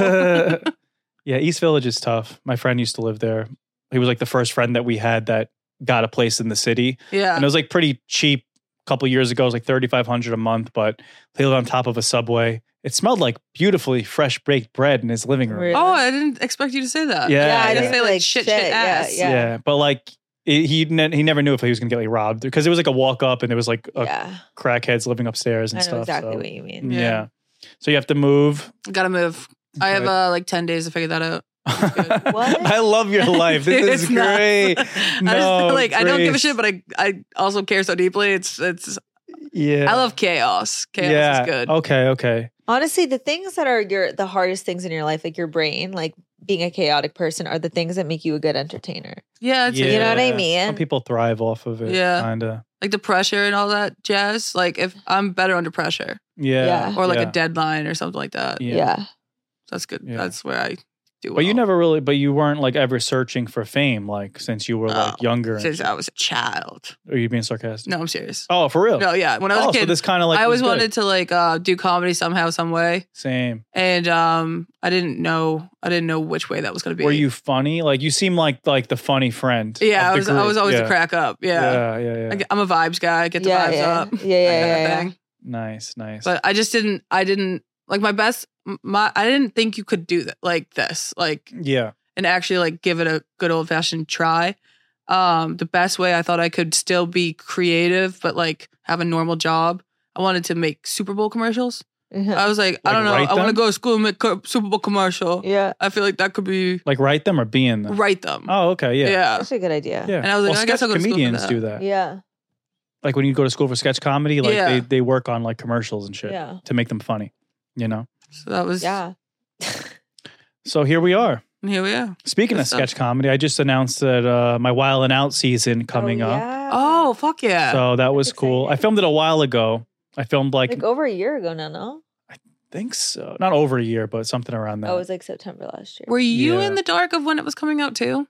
Yeah, East Village is tough. My friend used to live there. He was like the first friend that we had that got a place in the city. Yeah. And it was like pretty cheap a couple years ago. It was like thirty-five hundred dollars a month, but he lived on top of a Subway. It smelled like beautifully fresh baked bread in his living room. Really? Oh, I didn't expect you to say that. Yeah, Yeah, I yeah. didn't Say, like, like shit, shit, ass. Yeah, Yeah. yeah. But like it, he ne- he never knew if he was going to get like robbed because it was like a walk up and there was like a Yeah. crackheads living upstairs I and know stuff. exactly so. what you mean. Yeah. Yeah. So you have to move. Gotta move. I have Okay. uh, like ten days to figure that out. good. What? I love your life. This It's is nuts. great. I No, just, like I don't give a Grace. shit, but I I also care so deeply. It's it's Yeah. I love chaos. Chaos yeah. is good. Okay. Okay. Honestly, the things that are your the hardest things in your life, like your brain, like being a chaotic person, are the things that make you a good entertainer. Yeah, it's You know what I Yeah. mean? Some people thrive off of it. Yeah. Kinda. like the pressure and all that jazz. Like if I'm better under pressure Yeah. Yeah. or like yeah. a deadline or something like that. Yeah. Yeah. That's good. Yeah. That's where I do well. But you never really. But you weren't like ever searching for fame, like since you were like Oh, younger. since I was a child. Are you being sarcastic? No, I'm serious. Oh, for real? No, yeah. When I was oh, a kid, so this kind of like I was always good. wanted to like uh, do comedy somehow, some way, Same. and um, I didn't know. I didn't know which way that was going to be. Were you funny? Like you seem like like the funny friend. Yeah, of I the was. I group. was always yeah. a crack up. Yeah, Yeah. Yeah. Yeah. I get- I'm a vibes guy. I get the Yeah, vibes yeah. up. Yeah, yeah, that yeah, kind of yeah. thing. Nice. Nice. But I just didn't. I didn't like my best. My I didn't think you could do that like this. Like yeah. and actually like give it a good old fashioned try. Um, the best way I thought I could still be creative, but like have a normal job. I wanted to make Super Bowl commercials. I was like, I Like don't know. write I want to them? go to school and make a Super Bowl commercial. Yeah. I feel like that could be Like write them or be in them. write them. Oh, okay. Yeah. yeah. That's a good idea. Yeah. And I was like, well, I guess sketch I'll go to school for comedians that. do that. Yeah. Like when you go to school for sketch comedy, like Yeah. they, they work on like commercials and shit Yeah. to make them funny, you know? So that was Yeah. So here we are. and here we are. Speaking Good of stuff. sketch comedy, I just announced that uh, my Wild and Out season coming oh, up. yeah. Oh fuck yeah! So that was That's cool. I exciting. filmed it a while ago. I filmed like, like over a year ago now, no? I think so. Not over a year, but something around that. Oh, it was like September last year. Were you Yeah. in the dark of when it was coming out too?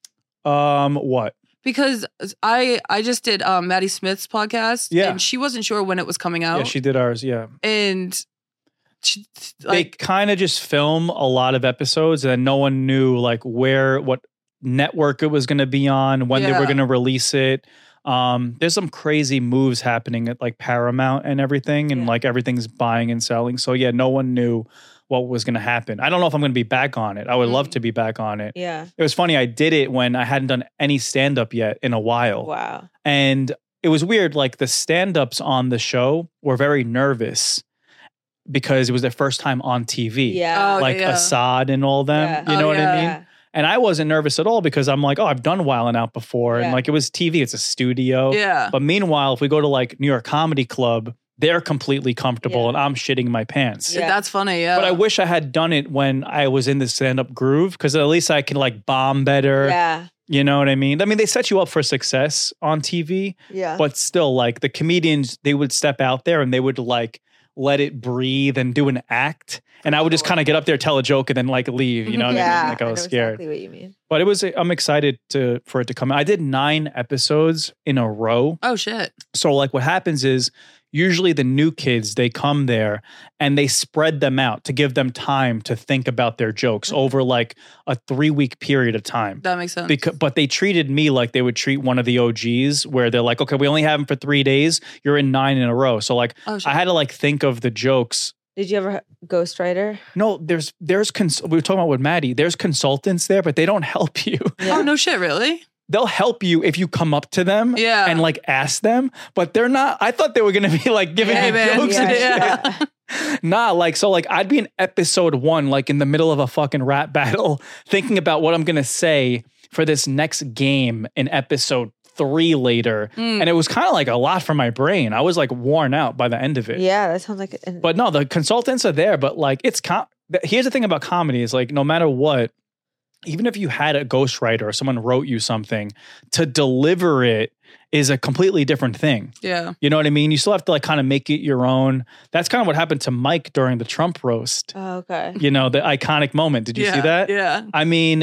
um, what? Because I I just did um, Maddie Smith's podcast. Yeah. and she wasn't sure when it was coming out. Yeah, she did ours. Yeah. and she, they like kind of just film a lot of episodes and no one knew like where, what network it was going to be on, when they were Yeah. going to release it. Um, there's some crazy moves happening at like Paramount and everything, and Yeah. like everything's buying and selling. So yeah, no one knew what was going to happen. I don't know if I'm going to be back on it. I would love Mm. to be back on it. Yeah. It was funny. I did it when I hadn't done any stand up yet in a while. Wow. And it was weird. Like the stand ups on the show were very nervous because it was their first time on T V. Yeah. Oh, Like yeah. Assad and all them. Yeah. You know Oh, what yeah. I mean? Yeah. And I wasn't nervous at all because I'm like, oh, I've done Wild and Out before. And Yeah. like it was T V, it's a studio. yeah. But meanwhile, if we go to like New York Comedy Club, they're completely comfortable Yeah. and I'm shitting my pants. Yeah. That's funny. Yeah, But I wish I had done it when I was in the stand up groove because at least I can like bomb better. Yeah. You know what I mean? I mean, they set you up for success on T V, Yeah. but still, like the comedians, they would step out there and they would like let it breathe and do an act. And I would just kind of get up there, tell a joke, and then like leave. You know what I yeah. mean? Like I was know scared. exactly what you mean. But it was. I'm excited to for it to come out. I did nine episodes in a row. Oh shit. So like what happens is usually the new kids, they come there and they spread them out to give them time to think about their jokes Mm-hmm. over like a three week period of time. That makes sense. Because, but they treated me like they would treat one of the O Gs where they're like, okay, we only have them for three days. You're in nine in a row. So like Oh, shit. I had to like think of the jokes. Did you ever ha- ghostwriter? No, there's, there's, cons- we were talking about with Maddie, there's consultants there, but they don't help you. Oh no shit, really? They'll help you if you come up to them Yeah. and like ask them, but they're not. I thought they were going to be like giving Hey, me man. jokes and Yeah. shit. Nah, like, so like I'd be in episode one, like in the middle of a fucking rap battle, thinking about what I'm going to say for this next game in episode three later. Mm. And it was kind of like a lot for my brain. I was like worn out by the end of it. Yeah, that sounds like. An, But no, the consultants are there, but like it's, com- here's the thing about comedy is like no matter what, even if you had a ghostwriter or someone wrote you something, to deliver it is a completely different thing. Yeah. You know what I mean? You still have to like kind of make it your own. That's kind of what happened to Mike during the Trump roast. oh, okay. You know, the iconic moment. Did you yeah. see that? Yeah. I mean,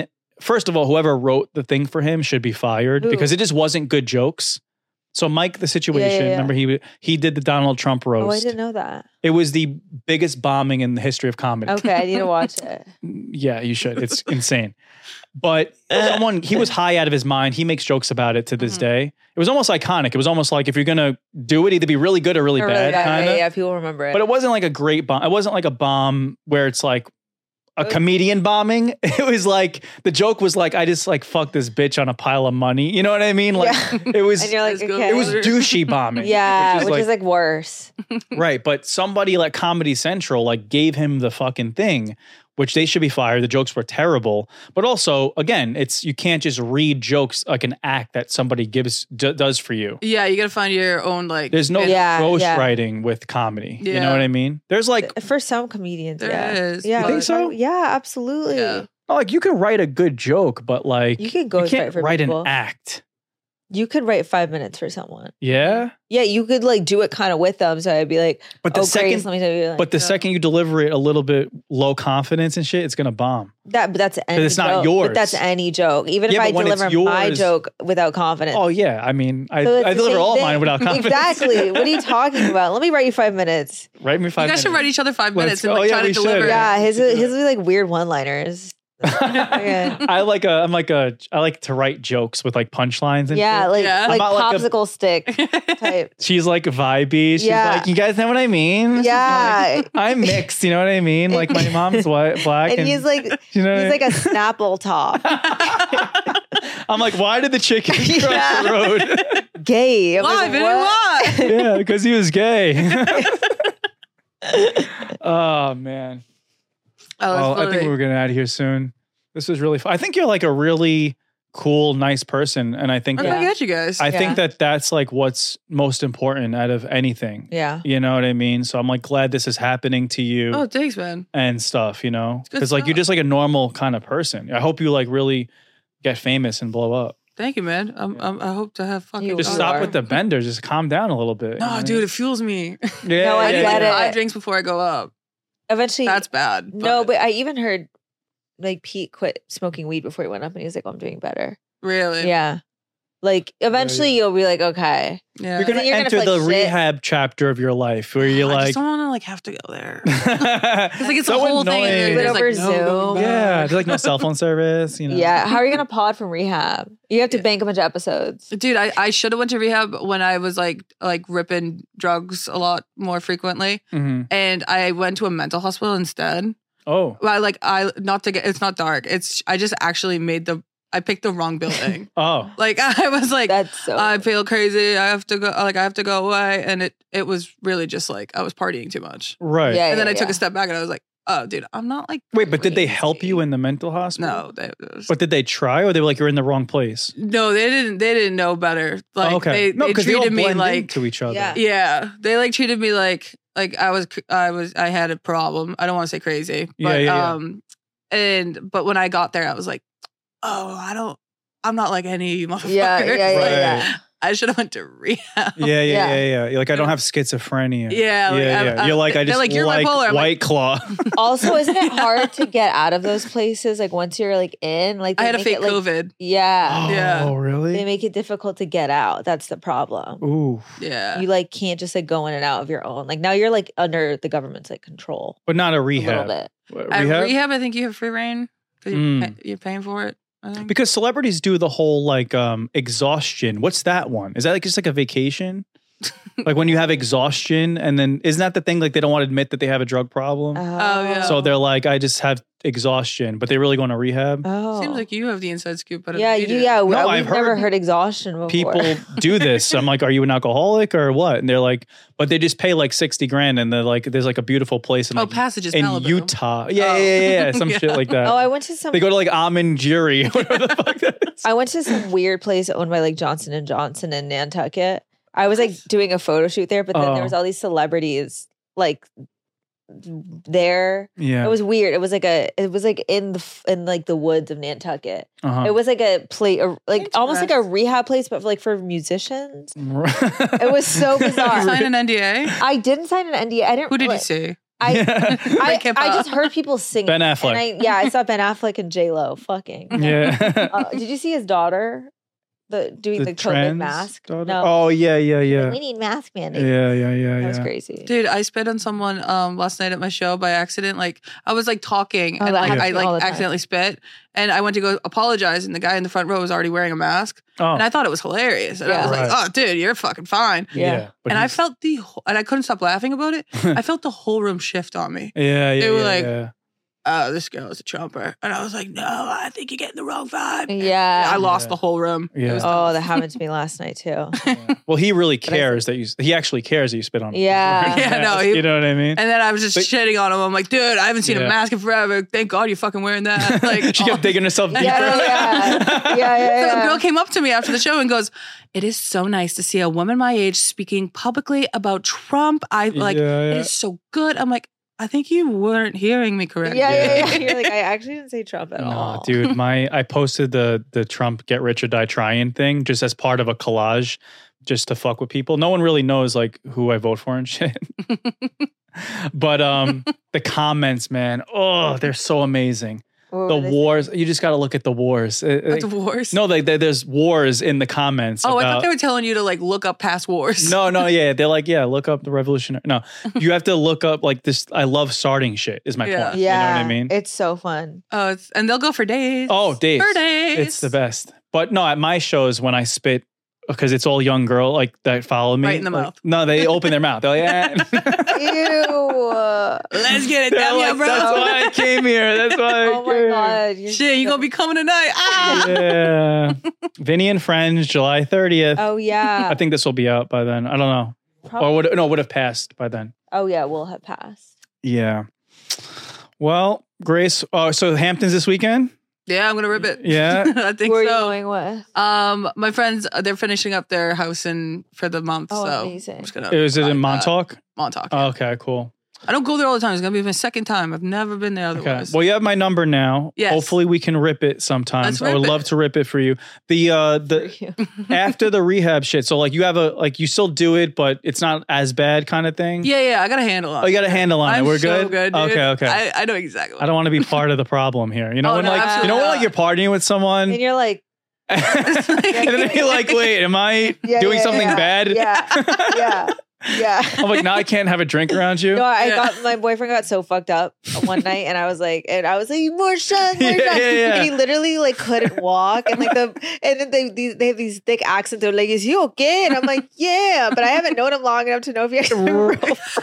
first of all, whoever wrote the thing for him should be fired Who? because it just wasn't good jokes. So Mike, the situation, Yeah, yeah, yeah. remember he he did the Donald Trump roast. Oh, I didn't know that. It was the biggest bombing in the history of comedy. Okay, I need to watch it. Yeah, you should. It's insane. But someone, he was high out of his mind. He makes jokes about it to this Mhm. day. It was almost iconic. It was almost like if you're going to do it, either be really good or really Or bad, really bad, kind yeah, of. yeah, people remember it. But it wasn't like a great bomb. It wasn't like a bomb where it's like a comedian bombing. It was like, the joke was like, I just like fucked this bitch on a pile of money. You know what I mean? Like Yeah. it was, and you're like, Let's go. okay. it was douchey bombing. yeah, which is like worse. Right. But somebody like Comedy Central like gave him the fucking thing, which they should be fired. The jokes were terrible. But also, again, it's you can't just read jokes like an act that somebody gives d- does for you. Yeah, you gotta find your own like. There's no Yeah, ghost yeah. writing with comedy. You know Yeah. what I mean? There's like, For some comedians, There yeah. is, Yeah, You think so? Yeah, absolutely. Yeah. like you can write a good joke, but like You can you ghost can't write for write people. an act. You could write five minutes for someone. Yeah. Yeah, you could like do it kind of with them. So I'd be like, But the oh, second, Grace, let me tell you. Like, but the Yeah. second you deliver it a little bit low confidence and shit, it's gonna bomb. that, but that's any it's not joke. yours. But that's any joke. Even Yeah, if I but when it's deliver my yours- joke without confidence. Oh yeah, I mean, I, So it's I the deliver same all thing. mine without confidence. Exactly. What are you talking about? Let me write you five minutes. Write me five You guys minutes. should write each other five Let's minutes go. and like Oh, yeah, try we to should. deliver. Yeah, his Yeah. his are like weird one-liners. Okay. I like a, I'm like a, I like to write jokes with like punchlines and Yeah, shit. like Yeah. like I'm not like a- popsicle stick type. She's like vibey. She's Yeah. like, you guys know what I mean? She's Yeah. like, I'm mixed. You know what I mean? Like my mom's white, black, And and, he's like you know, he's like a Snapple top. I'm like, why did the chicken cross Yeah. the road? Gay. I'm Why? like, Vinny, what? why? Yeah, because he was gay. Oh man. Oh, that's Oh, I funny. think we're getting out of here soon. This was really fun. I think you're like a really cool, nice person, and I think I'm that, gonna get you guys. I Yeah. think that that's like what's most important out of anything. Yeah. You know what I mean? So I'm like glad this is happening to you oh, thanks, man. and stuff. You know, good because like you're stuff. just like a normal kind of person. I hope you like really get famous and blow up. Thank you, man. I'm, I'm, I hope to have fucking. You Just You stop are. with the bender. Just calm down a little bit. you know what I No, mean? dude, it fuels me. Yeah, No, I I need yeah, like get it. five drinks before I go up. Eventually That's bad. No, but I even heard like Pete quit smoking weed before he went up and he was like, oh, I'm doing better. really, Yeah. Like eventually yeah. you'll be like, okay. yeah. You're gonna You're gonna enter feel the like shit. rehab chapter of your life where you're I like, just don't want to like have to go there. it's like it's a whole thing. And annoying. there's, Over like, no Zoom. going back. Yeah, there's like no cell phone service. You know. Yeah. How are you gonna pod from rehab? You have to bank a bunch of episodes. Dude, I, I should have went to rehab when I was like like ripping drugs a lot more frequently, Mhm. and I went to a mental hospital instead. Oh. Well, I, like I not to get it's not dark. It's I just actually made the I picked the wrong building. Oh. Like I was like That's so I feel crazy. I have to go. Like I have to go away, and it it was really just like I was partying too much. Right. Yeah, And then yeah, I took yeah. a step back, and I was like, oh, dude, I'm not like. Wait, but did they help crazy. you in the mental hospital? No, they, it was- But did they try, or they were like, you're in the wrong place? no, they didn't. They didn't know better. Like Oh, okay. they, no, they because they all treated me blend like into each other. Yeah. yeah, they like treated me like like I was I was I had a problem. I don't want to say crazy, but Yeah, yeah, yeah. um, and but when I got there, I was like, oh, I don't. I'm not like any motherfucker. Yeah, yeah, yeah, Right. yeah. I should have went to rehab. Yeah, yeah, yeah, Yeah. yeah. You're like, I don't have schizophrenia. Yeah, like, yeah, I'm- yeah. I'm- You're like, I they're just like, "You're like bipolar." I'm White Claw. Also, isn't it hard to get out of those places? Like once you're like in, like I they had a make fake it, like, COVID. Yeah. Yeah. Oh, really? They make it difficult to get out. That's the problem. Ooh. Yeah. You like can't just like go in and out of your own. Like now you're like under the government's like control But not a a rehab. little bit. What, At rehab? rehab, I think you have free reign because Mm. you're, pay- you're paying for it. I think. Because celebrities do the whole like um exhaustion. What's that one? Is that like just like a vacation? Like when you have exhaustion and then isn't that the thing like they don't want to admit that they have a drug problem? Oh, yeah. So they're like, I just have exhaustion, but they really going to rehab. Oh. Seems like you have the inside scoop. But yeah, you, yeah. we- No, we've I've never heard heard exhaustion before. People do this. I'm like, are you an alcoholic or what? And they're like, but they just pay like sixty grand and they're like, there's like a beautiful place in, Oh, like, Passages in Malibu. Utah. Yeah, Oh. yeah, yeah, yeah. Some Yeah. shit like that. Oh, I went to some. they go to like Amin Jiri, whatever the fuck that is. I went to some weird place owned by like Johnson and Johnson in Nantucket. I was like doing a photo shoot there, but then Oh. there was all these celebrities like there. Yeah. It was weird. It was like a. It was like in the f- in like the woods of Nantucket. uh-huh. It was like a place, like almost like a rehab place, but for, like for musicians. It was so Did you bizarre. sign an N D A? I didn't sign an N D A. I didn't. Who did you like- see? I, I, Like hip I hop. just heard people singing. Ben Affleck. And I, yeah, I saw Ben Affleck and J Lo fucking. Yeah. Uh, did you see his daughter? The doing the, COVID trans mask. daughter? No. Oh yeah, yeah, yeah. We need mask mandate. Yeah, yeah, yeah, That was yeah. crazy. Dude, I spit on someone um last night at my show by accident. Like I was like talking Oh, and that like happens I to me all the like time. accidentally spit, and I went to go apologize, and the guy in the front row was already wearing a mask, Oh, and I thought it was hilarious, and I Yeah. was like, Right. "Oh, dude, you're fucking fine." yeah. But and I he's- felt the whole, and I couldn't stop laughing about it. I felt the whole room shift on me. Yeah, yeah. they were yeah, like, yeah. Oh, this girl is a Trumper, and I was like, "No, I think you're getting the wrong vibe." Yeah. I lost Yeah. the whole room. It Yeah. was Oh, that happened to me last night too. Yeah. Well, he really But I cares that you. He actually cares that you spit on him. Yeah. Yeah, no, he- you know what I mean. And then I was just But- shitting on him. I'm like, dude, I haven't seen Yeah. a mask in forever. Thank God you're fucking wearing that. Like, she oh. kept digging herself deeper. Yeah, yeah, yeah, yeah. So a yeah. girl came up to me after the show and goes, "It is so nice to see a woman my age speaking publicly about Trump. I like Yeah, yeah. it is so good." I'm like, I think you weren't hearing me correctly. Yeah, yeah, Yeah. yeah. You're like, I actually didn't say Trump at No, all. dude, my I posted the the Trump get rich or die trying thing just as part of a collage, just to fuck with people. No one really knows like who I vote for and shit. But um, the comments, man, oh, they're so amazing. What The were they wars, you just got to look at the wars. It- What's it- wars? no, like there- there's wars in the comments. Oh, I about- thought they were telling you to like look up past wars. No, no, yeah. They're like, yeah, look up the revolutionary. No, you have to look up like this. I love starting shit, is my Yeah. point. Yeah, You know what I mean? it's so fun. Oh, it's, and they'll go for days. Oh, days. For days. It's the best. But no, at my shows, when I spit, because it's all young girl like that follow me. Right in the like- mouth. No, they open their mouth. They're like, eh. Ew. Let's get it They're down, like, yeah, bro. that's why I came here. That's why I Oh my came god. You're Shit, you so- gonna be coming tonight? Ah! here. Yeah. Vinny and Friends, July thirtieth. Oh yeah. I think this will be out by then. I don't know. Probably. Or would no, would have passed by then. Oh yeah, we'll have passed. Yeah. Well, Grace, oh, so Hamptons this weekend? Yeah, I'm gonna rip it. Yeah. I think Who are you so. going with? Um, my friends, uh, they're finishing up their house in for the month. Oh, so amazing. I'm just gonna. Is it in ride that. Montauk? Montauk. Oh, yeah. okay, cool. I don't go there all the time. It's gonna be my second time. I've never been there Okay. otherwise. Well, you have my number now. Yes. Hopefully we can rip it sometime. Let's I rip would it. love to rip it for you. The uh the after the rehab shit. So like you have a like you still do it, but it's not as bad kind of thing. yeah, yeah. I got a handle on. Oh, you got a it. handle on I'm it. We're so good. good. Dude. Okay, okay. I, I know exactly. What I don't want to be part of the problem here. You know Oh, when no, like you absolutely know when like not. you're partying with someone And you're like, and then you're like, wait, am I yeah, doing yeah, something yeah, bad? Yeah, yeah, yeah. I'm like, now I can't have a drink around you. No, I Yeah. got my boyfriend got so fucked up one night, and I was like, and I was like, more shots, more Yeah, shots. yeah, yeah. And he literally like couldn't walk, and like the and then they these, they have these thick accents. They're like, "Is he okay?" And I'm like, "Yeah," but I haven't known him long enough to know if he actually. real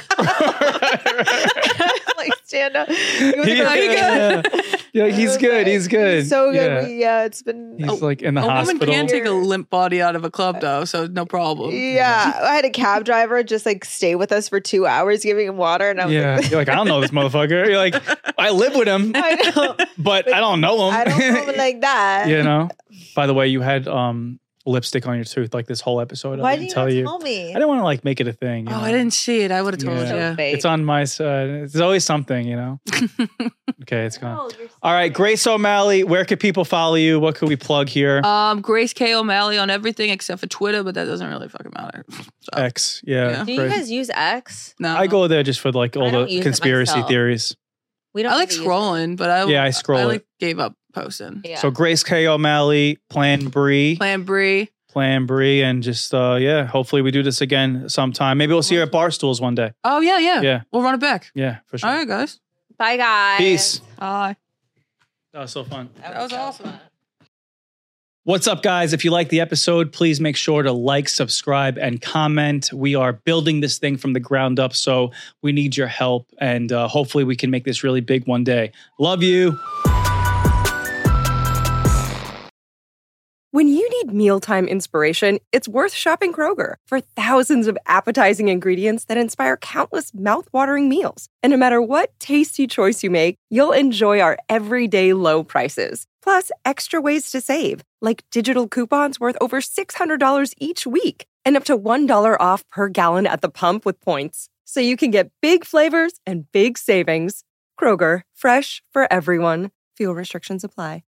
like stand up. He was He- like, yeah. Yeah, I he's was good. like, He's good. So good. Yeah. We- Yeah, it's been. He's like in the a woman hospital. can take a limp body out of a club though, so no problem. Yeah, I had a cab driver just like stay with us for two hours, giving him water, and I was Yeah, like, you're like, I don't know this motherfucker. You're like, I live with him, I know, but I don't know him. I don't know him like that. You know. By the way, you had um lipstick on your tooth like this whole episode. Why I didn't didn't you tell not you. tell me? I didn't want to like make it a thing. you Oh, know? I didn't see it. I would have told Yeah. you. fake. It's on my side. It's always something, you know. Okay, it's gone. No, you're so All right, Grace O'Malley. Where could people follow you? What could we plug here? Um, Grace K O'Malley on everything except for Twitter, but that doesn't really fucking matter. So, X. Yeah. Yeah. Do you Grace. guys use X? no, I go there just for like all I don't the use it conspiracy myself. theories. We don't. I like really use it. scrolling, but I Yeah, I scroll I it. like gave up posting. Yeah. So Grace K O'Malley, Plan Brie, Plan Brie. Plan Brie, and just uh yeah, hopefully we do this again sometime. Maybe we'll see you at Barstools one day. Oh yeah, yeah, Yeah. We'll run it back. Yeah, for sure. All right, guys. Bye, guys. Peace. Bye. That was so fun. That was awesome. What's up, guys? If you like the episode, please make sure to like, subscribe, and comment. We are building this thing from the ground up, so we need your help, and uh, hopefully we can make this really big one day. Love you. When you need mealtime inspiration, it's worth shopping Kroger for thousands of appetizing ingredients that inspire countless mouthwatering meals. And no matter what tasty choice you make, you'll enjoy our everyday low prices. Plus, extra ways to save, like digital coupons worth over six hundred dollars each week and up to one dollar off per gallon at the pump with points. So you can get big flavors and big savings. Kroger, fresh for everyone. Fuel restrictions apply.